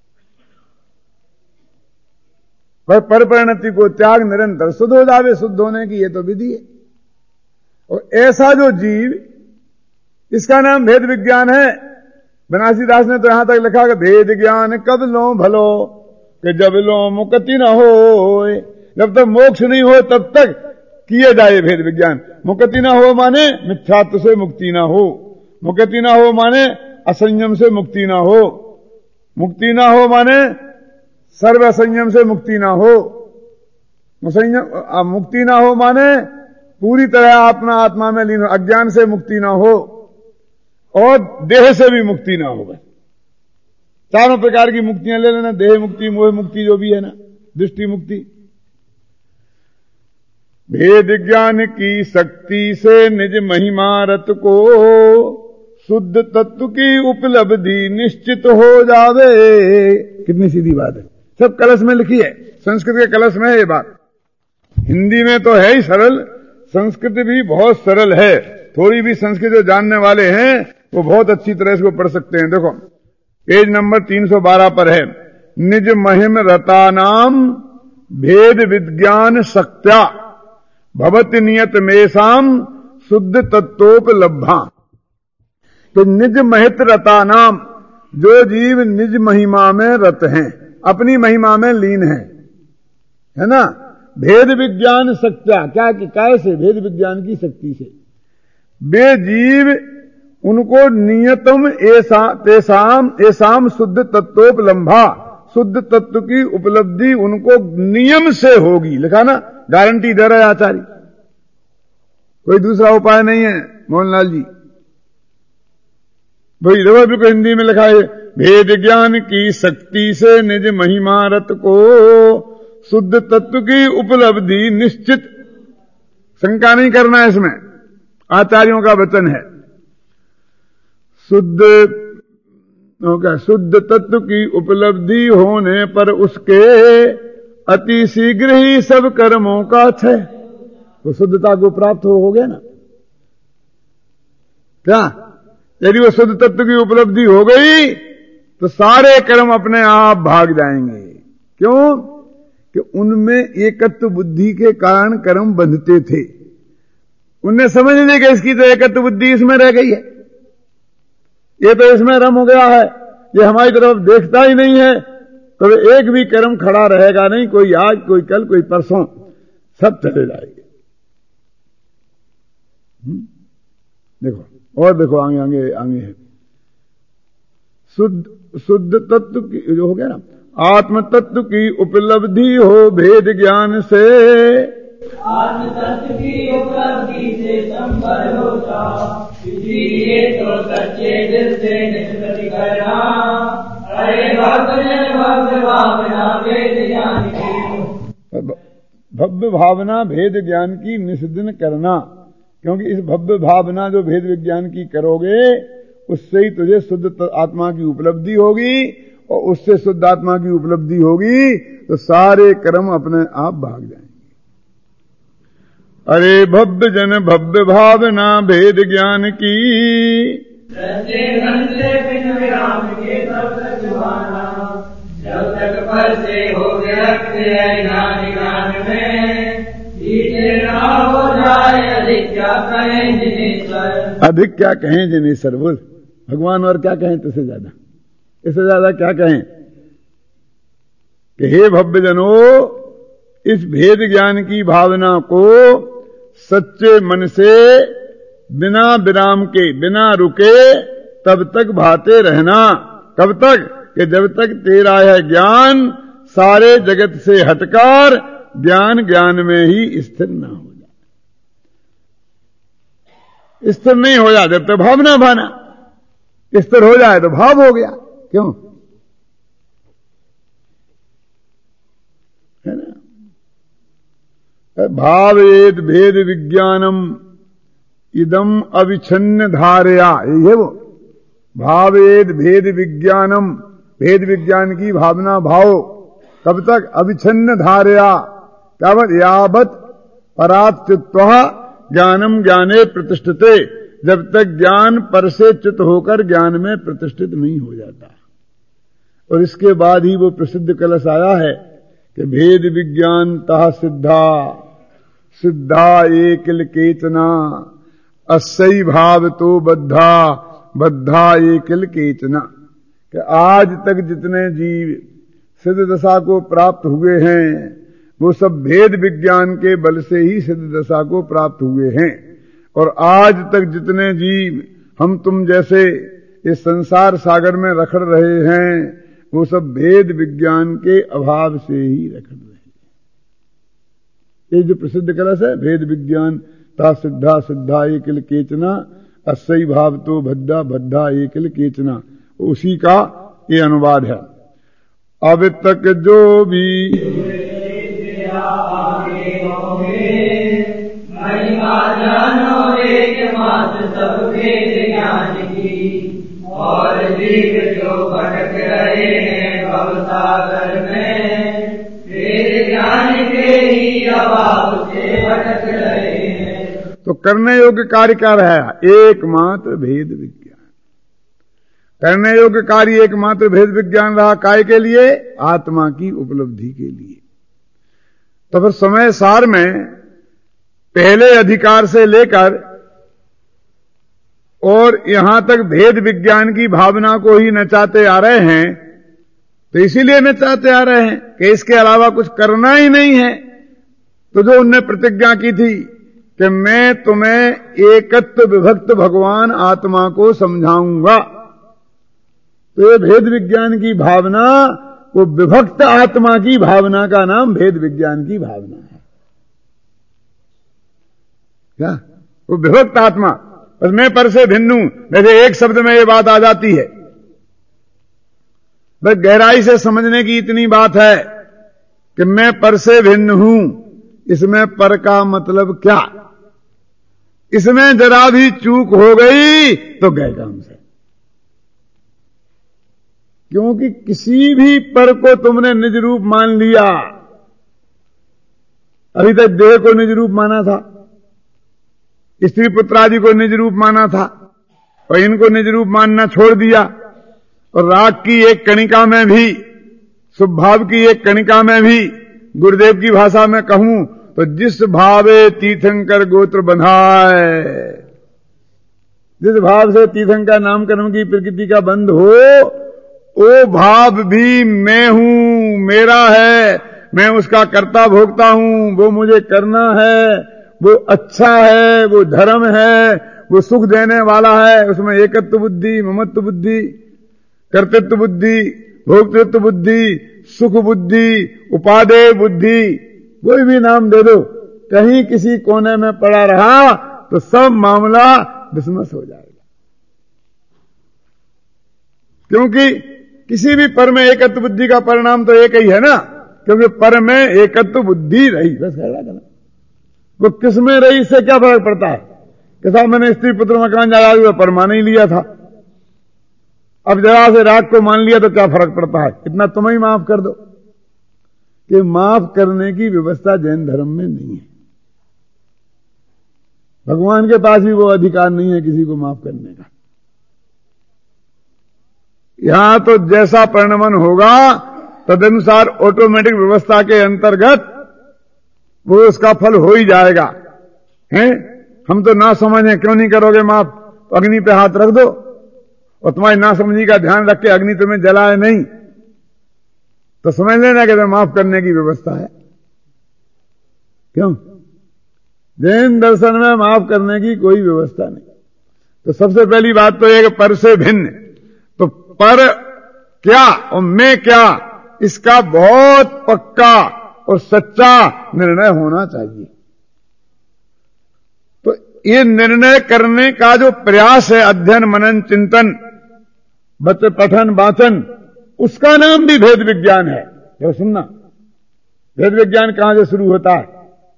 पर परिणति को त्याग निरंतर शुद्ध हो जावे। शुद्ध होने की ये तो विधि है। और ऐसा जो जीव, इसका नाम भेद विज्ञान है। बनारसी दास ने तो यहां तक लिखा कि भेद ज्ञान कब लो भलो, कि जब लो मुक्ति न हो। जब तक मोक्ष नहीं हो तब तक किए जाए भेद विज्ञान। मुक्ति न हो माने मिथ्यात्व से मुक्ति न हो, मुक्ति ना हो माने असंयम से मुक्ति ना हो, मुक्ति ना हो माने सर्व असंयम से मुक्ति ना हो, मुक्ति ना हो माने पूरी तरह अपना आत्मा में लीन हो, अज्ञान से मुक्ति ना हो, और देह से भी मुक्ति ना हो। चारों प्रकार की मुक्तियां ले लेना, देह मुक्ति, मोह मुक्ति, जो भी है ना, दृष्टि मुक्ति। भेद ज्ञान की शक्ति से निज महिमा रत को शुद्ध तत्व की उपलब्धि निश्चित हो जावे। कितनी सीधी बात है, सब कलश में लिखी है, संस्कृत के कलश में है ये बात। हिंदी में तो है ही सरल, संस्कृत भी बहुत सरल है। थोड़ी भी संस्कृत जो जानने वाले हैं वो बहुत अच्छी तरह इसको पढ़ सकते हैं। देखो पेज नंबर 312 पर है, निज महिम रता नाम भेद विज्ञान शक्त्या भवति नियत मेषाम शुद्ध तत्वोपलब्धा। तो निज महित रता नाम, जो जीव निज महिमा में रत हैं, अपनी महिमा में लीन है ना। भेद विज्ञान शक्त्या, क्या कि कैसे? भेद विज्ञान की शक्ति से वे जीव उनको नियतम एसाम शुद्ध तत्वोपलम्भा, शुद्ध तत्व की उपलब्धि उनको नियम से होगी। लिखा ना, गारंटी दे रहे आचार्य, कोई दूसरा उपाय नहीं है मोहनलाल जी। भाई देखो बिल्कुल हिंदी में लिखा है, भेद ज्ञान की शक्ति से निज महिमा रत को शुद्ध तत्व की उपलब्धि निश्चित। शंका नहीं करना है इसमें, आचार्यों का वचन है। शुद्ध तत्व की उपलब्धि होने पर उसके अति शीघ्र ही सब कर्मों का क्षय। तो शुद्धता को प्राप्त हो गया ना। क्या? यदि वो शुद्ध तत्व की उपलब्धि हो गई तो सारे कर्म अपने आप भाग जाएंगे। क्यों? कि उनमें एकत्व बुद्धि के कारण कर्म बंधते थे। उन्हें समझ नहीं कि इसकी तो एकत्व बुद्धि इसमें रह गई है, ये तो इसमें रम हो गया है, ये हमारी तरफ देखता ही नहीं है, तो एक भी कर्म खड़ा रहेगा नहीं। कोई आज, कोई कल, कोई परसों, सब चले जाएंगे। देखो और देखो आगे आगे आगे है, शुद्ध तत्व की जो हो गया ना, आत्म तत्व की उपलब्धि हो भेद ज्ञान से, आत्म तत्व की उपलब्धि से संभव होता, इसलिए तो सच्चे दिल से निष्पत्ति करना। अरे भव्य भावना भेद ज्ञान की, भव्य भावना भेद ज्ञान की निष्दिन करना, क्योंकि इस भव्य भावना जो भेद विज्ञान की करोगे उससे ही तुझे शुद्ध आत्मा की उपलब्धि होगी, और उससे शुद्ध आत्मा की उपलब्धि होगी तो सारे कर्म अपने आप भाग जाएंगे। अरे भव्य जन भव्य भावना भेद ज्ञान की, बिन विराम के तब तक जुबाना, जब तक पर से हो गया ज्ञान में, हो जाए अधिक क्या कहें जिनेश्वर। अधिक क्या कहें जिनेश्वर, बोल भगवान, और क्या कहें तुझसे ज्यादा, इससे ज्यादा क्या कहें कि हे भव्य जनों, इस भेद ज्ञान की भावना को सच्चे मन से बिना विराम के, बिना रुके तब तक भाते रहना। कब तक? कि जब तक तेरा यह ज्ञान सारे जगत से हटकर ज्ञान ज्ञान में ही स्थिर न हो जाए। स्थिर नहीं हो जाए जब तक भावना भाना, स्थिर हो जाए तो भाव हो गया। क्यों? है ना? भावेद भेद विज्ञानम इदम अविच्छिन्न धारया, यही है वो। भावेद भेद विज्ञानम, भेद विज्ञान की भावना भाव कब तक? अविच्छिन्न धारया, यावत यावत परात चित्तः ज्ञानम ज्ञाने प्रतिष्ठिते, जब तक ज्ञान पर से चित्त होकर ज्ञान में प्रतिष्ठित नहीं हो जाता। और इसके बाद ही वो प्रसिद्ध कलश आया है कि भेद विज्ञान तः सिद्धा, सिद्धा एकिल केचना, अस्सई भाव तो बद्धा, बद्धा एकिल केचना। कि आज तक जितने जीव सिद्ध दशा को प्राप्त हुए हैं वो सब भेद विज्ञान के बल से ही सिद्ध दशा को प्राप्त हुए हैं। और आज तक जितने जीव हम तुम जैसे इस संसार सागर में रखड़ रहे हैं वो सब भेद विज्ञान के अभाव से ही रखड़ रहे हैं। ये जो प्रसिद्ध कलश है, भेद विज्ञान ता सिद्धा, सिद्धा एकिल केचना, अस्सई भाव तो बद्धा, बद्धा एकिल केचना, उसी का ये अनुवाद है। अब तक जो भी महिमा जानो एकमात्र सब वेद ज्ञान की, और जीव जो भटक रहे हैं भवसागर में, वेद ज्ञान के ही अभाव से भटक रहे हैं। तो करने योग्य कार्य क्या रहा? एकमात्र भेद विज्ञान। करने योग्य कार्य एकमात्र भेद विज्ञान रहा। काय के लिए? आत्मा की उपलब्धि के लिए। तो फिर समय सार में पहले अधिकार से लेकर और यहां तक भेद विज्ञान की भावना को ही नचाते आ रहे हैं। तो इसीलिए नचाते आ रहे हैं कि इसके अलावा कुछ करना ही नहीं है। तो जो उनने प्रतिज्ञा की थी कि मैं तुम्हें एकत्व विभक्त भगवान आत्मा को समझाऊंगा, तो ये भेद विज्ञान की भावना, वो विभक्त आत्मा की भावना का नाम भेद विज्ञान की भावना है। क्या? वो विभक्त आत्मा, बस मैं पर से भिन्न हूं। वैसे एक शब्द में ये बात आ जाती है, बस गहराई से समझने की इतनी बात है कि मैं पर से भिन्न हूं। इसमें पर का मतलब क्या? इसमें जरा भी चूक हो गई तो गए काम से। क्योंकि किसी भी पर को तुमने निज रूप मान लिया। अभी तक देह को निज रूप माना था, स्त्री पुत्र आदि को निज रूप माना था, और इनको निज रूप मानना छोड़ दिया। और राग की एक कणिका में भी, स्वभाव की एक कणिका में भी, गुरुदेव की भाषा में कहूं तो जिस भावे तीर्थंकर गोत्र बंधाए, जिस भाव से तीर्थंकर नामकरण की प्रकृति का बंध हो, वो भाव भी मैं हूं, मेरा है, मैं उसका कर्ता भोगता हूं, वो मुझे करना है, वो अच्छा है, वो धर्म है, वो सुख देने वाला है। उसमें एकत्व बुद्धि, ममत्व बुद्धि, कर्तृत्व बुद्धि, भोक्तृत्व बुद्धि, सुख बुद्धि, उपादेय बुद्धि, कोई भी नाम दे दो, कहीं किसी कोने में पड़ा रहा तो सब मामला डिसमस हो जाएगा। क्योंकि किसी भी पर में एकत्व बुद्धि का परिणाम तो एक ही है ना, क्योंकि पर में एकत्व बुद्धि रही, बस कहना। वो किस में रही, इससे क्या फर्क पड़ता है? कि साहब मैंने स्त्री पुत्र मकान जायदाद पर मान ही लिया था, अब जरा से राग को मान लिया तो क्या फर्क पड़ता है? इतना तुम ही माफ कर दो। कि माफ करने की व्यवस्था जैन धर्म में नहीं है। भगवान के पास भी वो अधिकार नहीं है किसी को माफ करने का। यहां तो जैसा परिणमन होगा तदनुसार ऑटोमेटिक व्यवस्था के अंतर्गत वो उसका फल हो ही जाएगा। हैं? हम तो ना समझें, क्यों नहीं करोगे माफ? तो अग्नि पे हाथ रख दो, और तुम्हारी नासमझी का ध्यान रख के अग्नि तुम्हें जलाए नहीं, तो समझ लेना कि माफ करने की व्यवस्था है। क्यों? जैन दर्शन में माफ करने की कोई व्यवस्था नहीं। तो सबसे पहली बात तो यह कि पर से भिन्न, तो पर क्या और मैं क्या, इसका बहुत पक्का और सच्चा निर्णय होना चाहिए। तो ये निर्णय करने का जो प्रयास है, अध्ययन मनन चिंतन पठन वाचन, उसका नाम भी भेद विज्ञान है। जो सुनना, भेद विज्ञान कहां से शुरू होता है?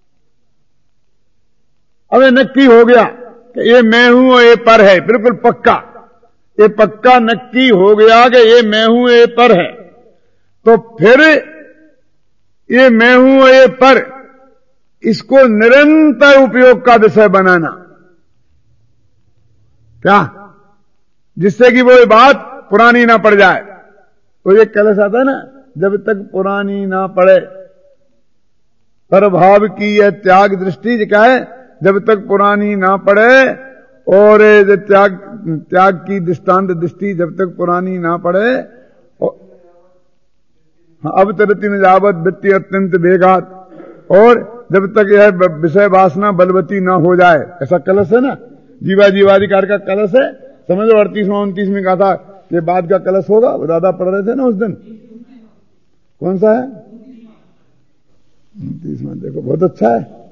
अब ये नक्की हो गया कि ये मैं हूं और ये पर है, बिल्कुल पक्का, ये पक्का नक्की हो गया कि ये मैं हूं ये पर है। तो फिर ये मैं हूं और ये पर, इसको निरंतर उपयोग का विषय बनाना, क्या? जिससे कि वो बात पुरानी ना पड़ जाए। तो ये कलश आता है ना, जब तक पुरानी ना पड़े, पर भाव की यह त्याग दृष्टि क्या है? जब तक पुरानी ना पड़े, और त्याग की दृष्टांत दृष्टि जब तक पुरानी ना पड़े, अब तरती न जावत वृत्ति अत्यंत बेगात, और जब तक यह विषय वासना बलवती ना हो जाए। ऐसा कलश है ना, जीवा जीवाधिकार का कलश है। समझ लो 38वां 29 में कहा था कि बाद का कलश होगा, वो दादा पढ़ रहे थे ना उस दिन। कौन सा है? 29वां, देखो बहुत अच्छा है।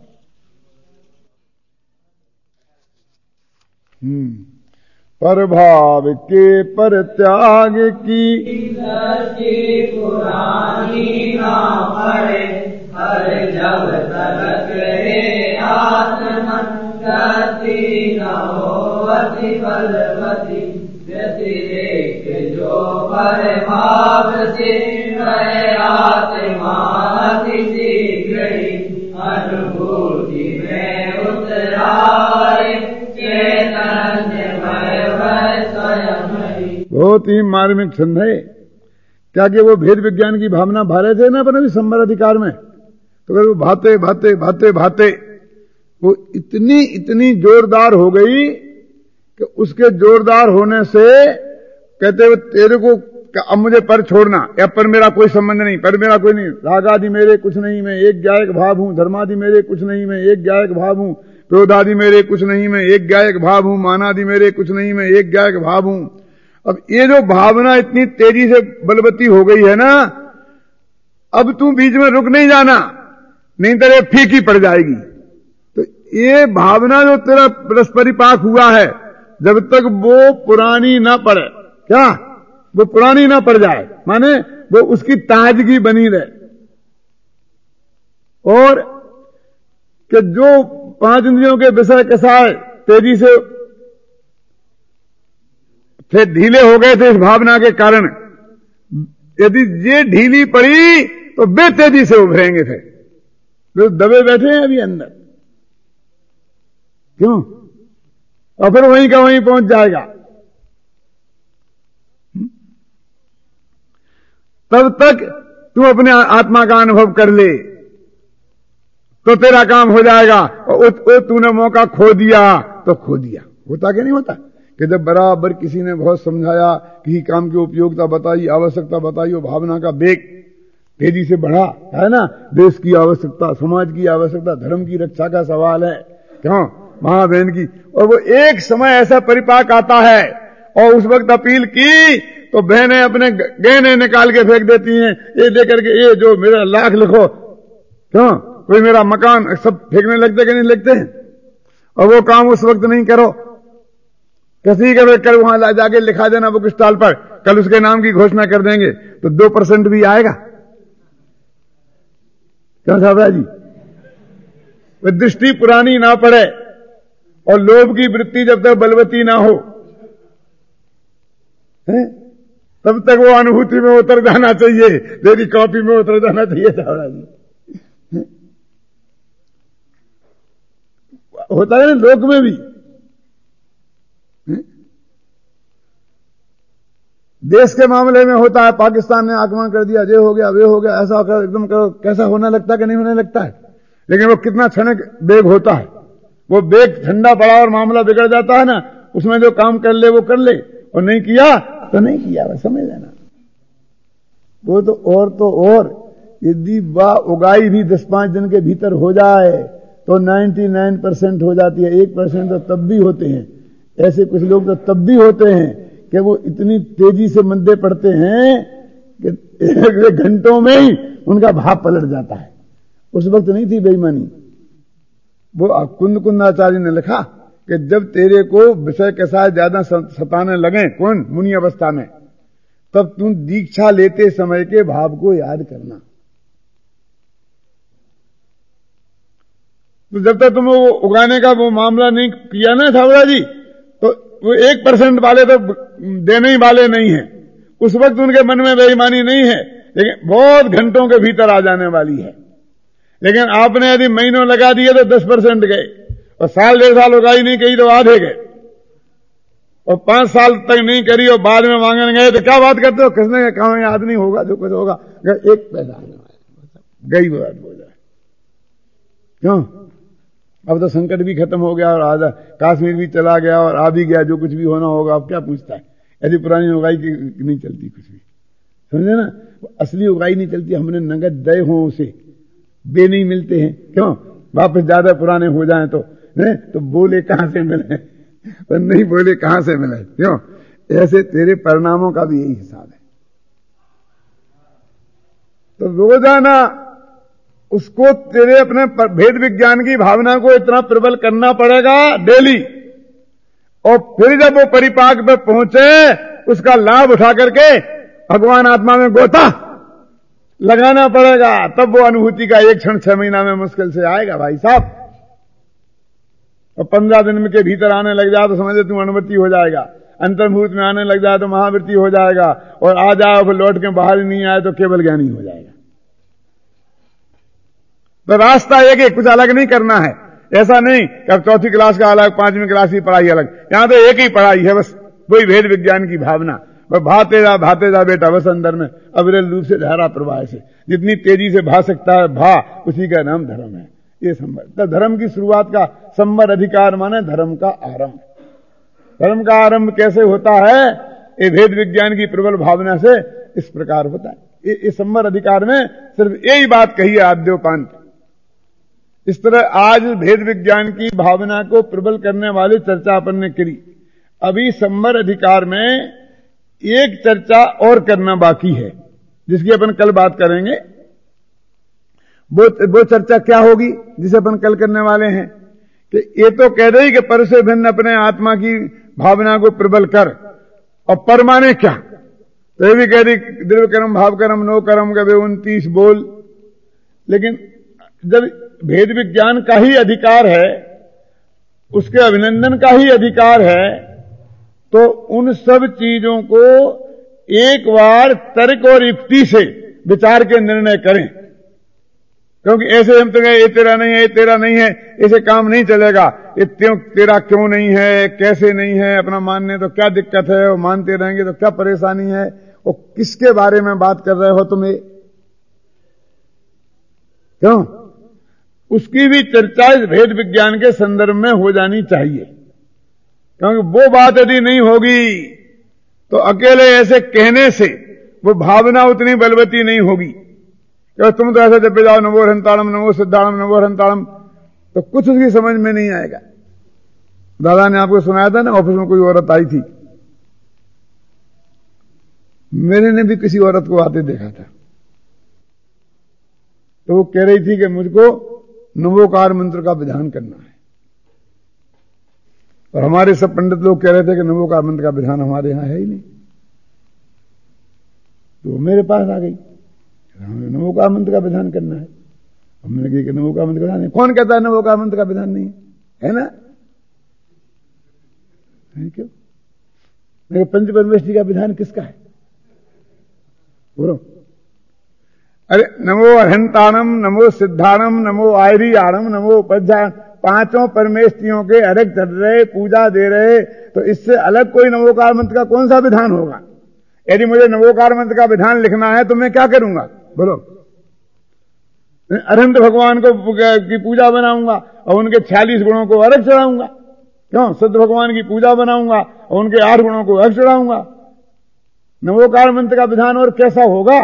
परभाव के परित्याग की दृष्टि पुरानी ना पड़े, हर जब तक रहे आत्मन गति न हो अति बलवती, व्यतिरेक जो परभाव से वह आत्मा अति शीघ्र ही अनुभूति में उतराए, चैतन्यमय वह स्वयं ही। बहुत ही मार्मिक छंद है। क्या कि वो भेद विज्ञान की भावना भा रहे थे ना अपने भी संवर अधिकार में, तो वो भाते भाते भाते भाते वो इतनी जोरदार हो गई कि उसके जोरदार होने से कहते हुए तेरे को अब मुझे पर छोड़ना, या पर मेरा कोई संबंध नहीं, पर मेरा कोई नहीं, राग आदि मेरे कुछ नहीं, मैं एक गायक भाव हूं, धर्मादि मेरे कुछ नहीं, मैं एक गायक भाव हूं, क्रोधादि मेरे कुछ नहीं, मैं एक गायक भाव हूं, मानादि मेरे कुछ नहीं, मैं एक गायक भाव हूं। अब ये जो भावना इतनी तेजी से बलवती हो गई है ना, अब तू बीच में रुक नहीं जाना, नहीं तो ये फीकी पड़ जाएगी। तो ये भावना जो तेरा परस्परिपाक हुआ है, जब तक वो पुरानी ना पड़े, क्या वो पुरानी ना पड़ जाए, माने वो उसकी ताजगी बनी रहे, और कि जो पांच इंद्रियों के विषय कसाय तेजी से थे, ढीले हो गए थे इस भावना के कारण, यदि ये ढीली पड़ी तो वे तेजी से उभरेंगे थे, जो दबे बैठे हैं अभी अंदर, क्यों, और फिर वहीं का वहीं पहुंच जाएगा। तब तक तू अपने आत्मा का अनुभव कर ले तो तेरा काम हो जाएगा। और तूने मौका खो दिया तो खो दिया। होता कि नहीं होता कि जब बराबर किसी ने बहुत समझाया, किसी काम की उपयोगिता बताई, आवश्यकता बताई, वो भावना का वेग तेजी से बढ़ा, है ना, देश की आवश्यकता, समाज की आवश्यकता, धर्म की रक्षा का सवाल है, क्यों, मां बहन की, और वो एक समय ऐसा परिपाक आता है और उस वक्त अपील की तो बहनें अपने गहने निकाल के फेंक देती हैं, ये लेकर के, ये जो मेरा लाख लिखो, क्यों, कोई मेरा मकान, सब फेंकने लगते कि नहीं लगते हैं। और वो काम उस वक्त नहीं करो, किसी के कर वहां ला जाके लिखा देना बुक स्टॉल पर, कल उसके नाम की घोषणा कर देंगे तो 2% भी आएगा, क्यों साहब जी। वो दृष्टि पुरानी ना पड़े और लोभ की वृत्ति जब तक बलवती ना हो, है? तब तक वो अनुभूति में उतर जाना चाहिए, मेरी कॉपी में उतर जाना चाहिए साहब जी। होता है ना लोक में भी, देश के मामले में होता है, पाकिस्तान ने आक्रमण कर दिया, ये हो गया, वे हो गया, ऐसा होकर एकदम करो, कैसा होने लगता है कि नहीं होने लगता है। लेकिन वो कितना क्षणिक वेग होता है, वो वेग ठंडा पड़ा और मामला बिगड़ जाता है ना, उसमें जो काम कर ले वो कर ले, और नहीं किया तो नहीं किया, बस समझ लेना। वो तो और यदि वह उगाई भी 10-5 दिन के भीतर हो जाए तो 99% हो जाती है, 1% तो तब भी होते हैं। ऐसे कुछ लोग तो तब भी होते हैं कि वो इतनी तेजी से मंदे पड़ते हैं कि घंटों में ही उनका भाव पलट जाता है। उस वक्त नहीं थी बेईमानी। वो कुंदकुंदाचार्य ने लिखा कि जब तेरे को विषय के साथ ज्यादा सताने लगे, कौन, मुनि अवस्था में, तब तुम दीक्षा लेते समय के भाव को याद करना। तो जब तक तुम वो उगाने का वो मामला नहीं किया ना छावड़ा जी, तो वो 1% वाले तो देने ही वाले नहीं है। उस वक्त उनके मन में बेईमानी नहीं है, लेकिन बहुत घंटों के भीतर आ जाने वाली है। लेकिन आपने यदि महीनों लगा दिए तो 10% गए, और साल 1.5 साल उगाई नहीं कही तो आधे गए, और 5 साल तक नहीं करी और बाद में मांगने गए तो क्या बात करते हो, किसने कहा याद नहीं होगा, जो कुछ होगा, एक पैसा गई बात हो जाए। क्यों, अब तो संकट भी खत्म हो गया और आधा कश्मीर भी चला गया और आ भी गया, जो कुछ भी होना होगा अब क्या पूछता है। ऐसी पुरानी उगाई की नहीं चलती कुछ भी, समझे ना। असली उगाई नहीं चलती, हमने नगद दे हो उसे, बे नहीं मिलते हैं। क्यों, वापस ज्यादा पुराने हो जाएं तो बोले कहां से मिले, और नहीं बोले कहां से मिले। क्यों, ऐसे तेरे परिणामों का भी यही हिसाब है। तो रोजाना उसको तेरे अपने भेद विज्ञान की भावना को इतना प्रबल करना पड़ेगा डेली। और फिर जब वो परिपाक पे पहुंचे उसका लाभ उठा करके भगवान आत्मा में गोता लगाना पड़ेगा, तब वो अनुभूति का एक क्षण 6 महीना में मुश्किल से आएगा भाई साहब। और 15 दिन के भीतर आने लग जाए तो समझे तुम अनुभूति हो जाएगा, अंतर्भूत में आने लग जाए तो महावृत्ति हो जाएगा, और आ जाए फिर लौट के बाहर ही नहीं आए तो केवल ज्ञानी हो जाएगा। तो रास्ता एक है, कुछ अलग नहीं करना है। ऐसा नहीं कि अब 4वीं क्लास का अलग, 5वीं क्लास की पढ़ाई अलग, यहां तो एक ही पढ़ाई है, बस वही भेद विज्ञान की भावना। भाते जा बेटा बस अंदर में अविरल रूप से धारा प्रवाह से जितनी तेजी से भा सकता है भा, उसी का नाम धर्म है। ये संबर, तो धर्म की शुरुआत का संबर अधिकार माने धर्म का आरंभ। धर्म का आरंभ कैसे होता है? ये भेद विज्ञान की प्रबल भावना से इस प्रकार होता है। इस संबर अधिकार में सिर्फ यही बात कही है आद्योपांत। इस तरह आज भेद विज्ञान की भावना को प्रबल करने वाली चर्चा अपन ने करी। अभी संबर अधिकार में एक चर्चा और करना बाकी है, जिसकी अपन कल बात करेंगे। वो चर्चा क्या होगी जिसे अपन कल करने वाले हैं? कि ये तो कह रही कि पर से भिन्न अपने आत्मा की भावना को प्रबल कर, और पर माने क्या? तो ये भी कह रही द्रव्य कर्म भाव कर्म नो कर्म के 29 बोल। लेकिन जब भेद विज्ञान का ही अधिकार है, उसके अभिनंदन का ही अधिकार है, तो उन सब चीजों को एक बार तर्क और युक्ति से विचार के निर्णय करें। क्योंकि ऐसे हम तो कहें ये तेरा नहीं है, ये तेरा नहीं है, ऐसे काम नहीं चलेगा। ये तेरा क्यों नहीं है, कैसे नहीं है, अपना मानने तो क्या दिक्कत है, और मानते रहेंगे तो क्या परेशानी है, और किसके बारे में बात कर रहे हो तुम? ये क्यों? उसकी भी चर्चा इस भेद विज्ञान के संदर्भ में हो जानी चाहिए। क्योंकि वो बात यदि नहीं होगी तो अकेले ऐसे कहने से वो भावना उतनी बलवती नहीं होगी। क्योंकि तुम तो ऐसे जब जाओ नमो हंताड़म नमो सिद्धाड़म नमो हंताड़म, तो कुछ उसकी समझ में नहीं आएगा। दादा ने आपको सुनाया था ना, ऑफिस में कोई औरत आई थी, मैंने ने भी किसी औरत को आते देखा था, तो वो कह रही थी कि मुझको नमोकार मंत्र का विधान करना है। और हमारे सब पंडित लोग कह रहे थे कि नमोकार मंत्र का विधान हमारे यहां है ही नहीं। तो मेरे पास आ गई, हमें नमोकार मंत्र का विधान करना है। हमने कहा कि नमोकार मंत्र का विधान नहीं। कौन कहता है नमोकार मंत्र का विधान नहीं है ना? है क्यों? मेरे पंच परमेष्ठी का विधान किसका है? बोलो। अरे नमो अहंताणम नमो सिद्धाणम नमो आयरियाणम नमो उपज्जा, 5 परमेष्ठियों के अर्घ चढ़ रहे, पूजा दे रहे, तो इससे अलग कोई नमोकार मंत्र का कौन सा विधान होगा? यदि मुझे नमोकार मंत्र का विधान लिखना है तो मैं क्या करूंगा? बोलो। अरहंत भगवान को की पूजा बनाऊंगा और उनके 46 गुणों को अर्घ चढ़ाऊंगा। क्यों? सिद्ध भगवान की पूजा बनाऊंगा और उनके 8 गुणों को अर्घ चढ़ाऊंगा। नमोकार मंत्र का विधान और कैसा होगा?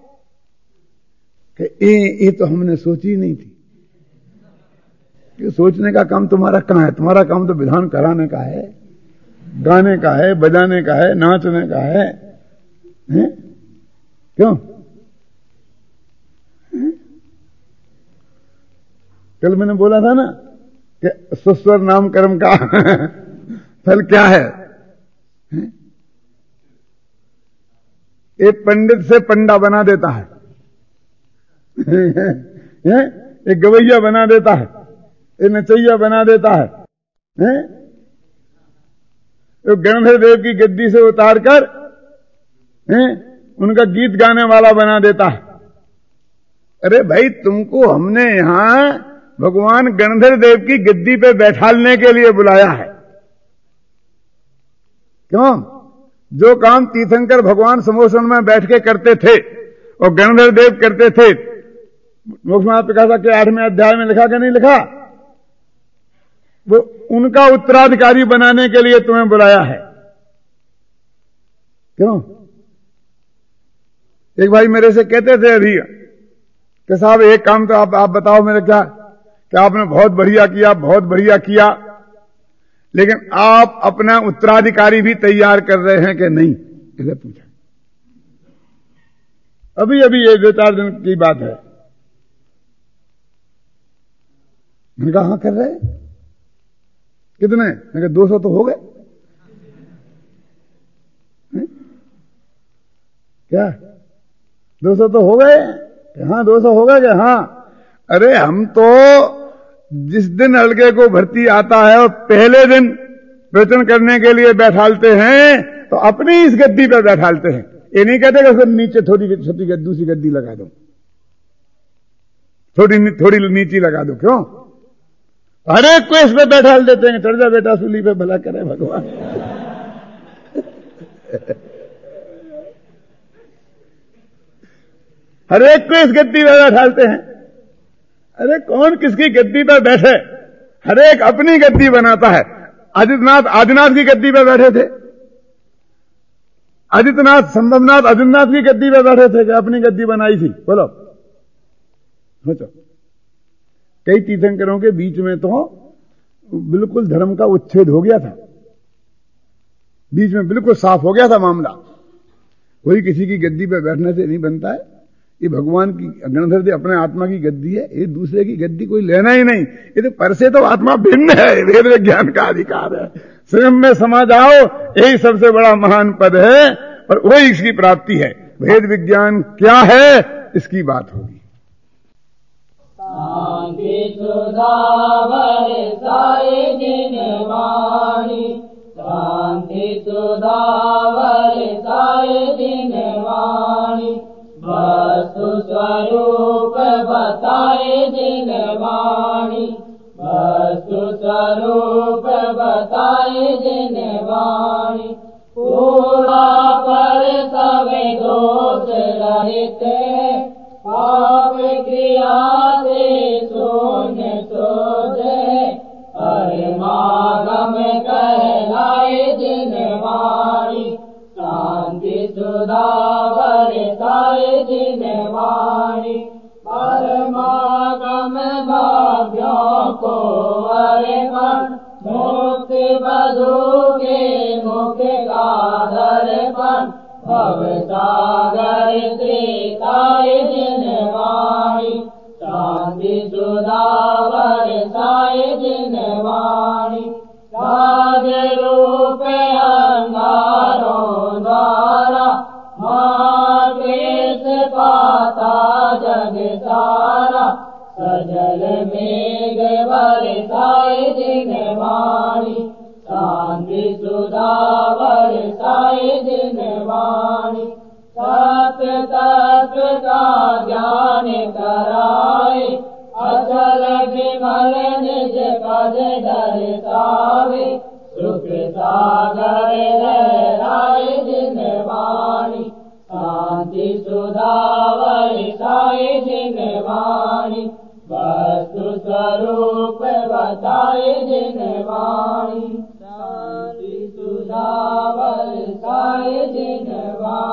ये तो हमने सोची नहीं थी। कि सोचने का काम तुम्हारा कहां है? तुम्हारा काम तो विधान कराने का है, गाने का है, बजाने का है, नाचने का है। क्यों? कल मैंने बोला था ना कि सुस्वर नाम कर्म का फल क्या है? एक पंडित से पंडा बना देता है, एक गवैया बना देता है, एक नचैया बना देता है, एक गणधर देव की गद्दी से उतार कर उनका गीत गाने वाला बना देता है। अरे भाई, तुमको हमने यहां भगवान गणधर देव की गद्दी पे बैठालने के लिए बुलाया है। क्यों? जो काम तीर्थंकर भगवान समोसन में बैठ के करते थे और गणधर देव करते थे, मोक्षमार्ग प्रकाशक के 8वें अध्याय में लिखा कि नहीं लिखा? वो उनका उत्तराधिकारी बनाने के लिए तुम्हें बुलाया है। क्यों? एक भाई मेरे से कहते थे अभी कि साहब एक काम तो आप बताओ मेरे, क्या कि आपने बहुत बढ़िया किया, बहुत बढ़िया किया, लेकिन आप अपना उत्तराधिकारी भी तैयार कर रहे हैं कि नहीं? इसे पूछा। अभी अभी ये 2-4 दिन की बात है। मैंने कहा हाँ कर रहे हैं। कितने? मैंने कहा 200 तो हो गए। क्या 200 तो हो गए? हाँ 200 हो गए क्या? हाँ। अरे हम तो जिस दिन हल्के को भर्ती आता है और पहले दिन प्रवचन करने के लिए बैठालते हैं तो अपनी इस गद्दी पर बैठालते हैं। ये नहीं कहते कि उसको नीचे थोड़ी दूसरी गद्दी लगा दो, थोड़ी नीचे लगा दो। क्यों? हर एक को इस पे बैठाल देते हैं। चढ़ जा बेटा सूली पे, भला करे भगवान। हर एक को इस गद्दी पर बैठालते हैं। अरे कौन किसकी गद्दी पर बैठे? हर एक अपनी गद्दी बनाता है। आदिनाथ की गद्दी पर बैठे थे, आदित्यनाथ, संभवनाथ, आदिनाथ की गद्दी पर बैठे थे कि अपनी गद्दी बनाई थी? बोलो। तो कई तीर्थंकरों के बीच में तो बिल्कुल धर्म का उच्छेद हो गया था, बीच में बिल्कुल साफ हो गया था मामला। कोई किसी की गद्दी पर बैठने से नहीं बनता है। ये भगवान की गणधर अपने आत्मा की गद्दी है, ये दूसरे की गद्दी कोई लेना ही नहीं। ये तो पर से तो आत्मा भिन्न है, वेद विज्ञान का अधिकार है। स्वयं में समा जाओ, यही सबसे बड़ा महान पद है और वही इसकी प्राप्ति है। वेद विज्ञान क्या है इसकी बात होगी। शांति सुधा बरसाए जिन वाणी, शांति सुधा बरसाए जिन वाणी, वस्तु स्वरूप बताए जिन वाणी, वस्तु स्वरूप बताए जिन वाणी, पूरा पर सवे दोष रहित, पाप क्रिया से शून्य सोझे, परमागम कहलाए जिन वाणी, शांति सुधा बरसाए जिन वाणी, परमागम भाव्यों को अर्पण, मुक्ति बधू के मुख का दर्पण, भवसागर त्रिताय जिन वाणी, शांति सुधा बरसाए जिन वाणी, राज रूप अंगारों द्वारा महाक्लेश पाता जग सारा, सजल मेघ बरसाए जिन वाणी, शांति सुधा बरसाए जिन वाणी, सत्य तत्व का ज्ञान कराए, अचल विमल निज पद दर्शावे, सुख सागर लहराए जिन वाणी, शांति सुधा बरसाए जिन वाणी, वस्तु स्वरूप बताए जिन वाणी, शांति सुधा बरसाए जिन वाणी।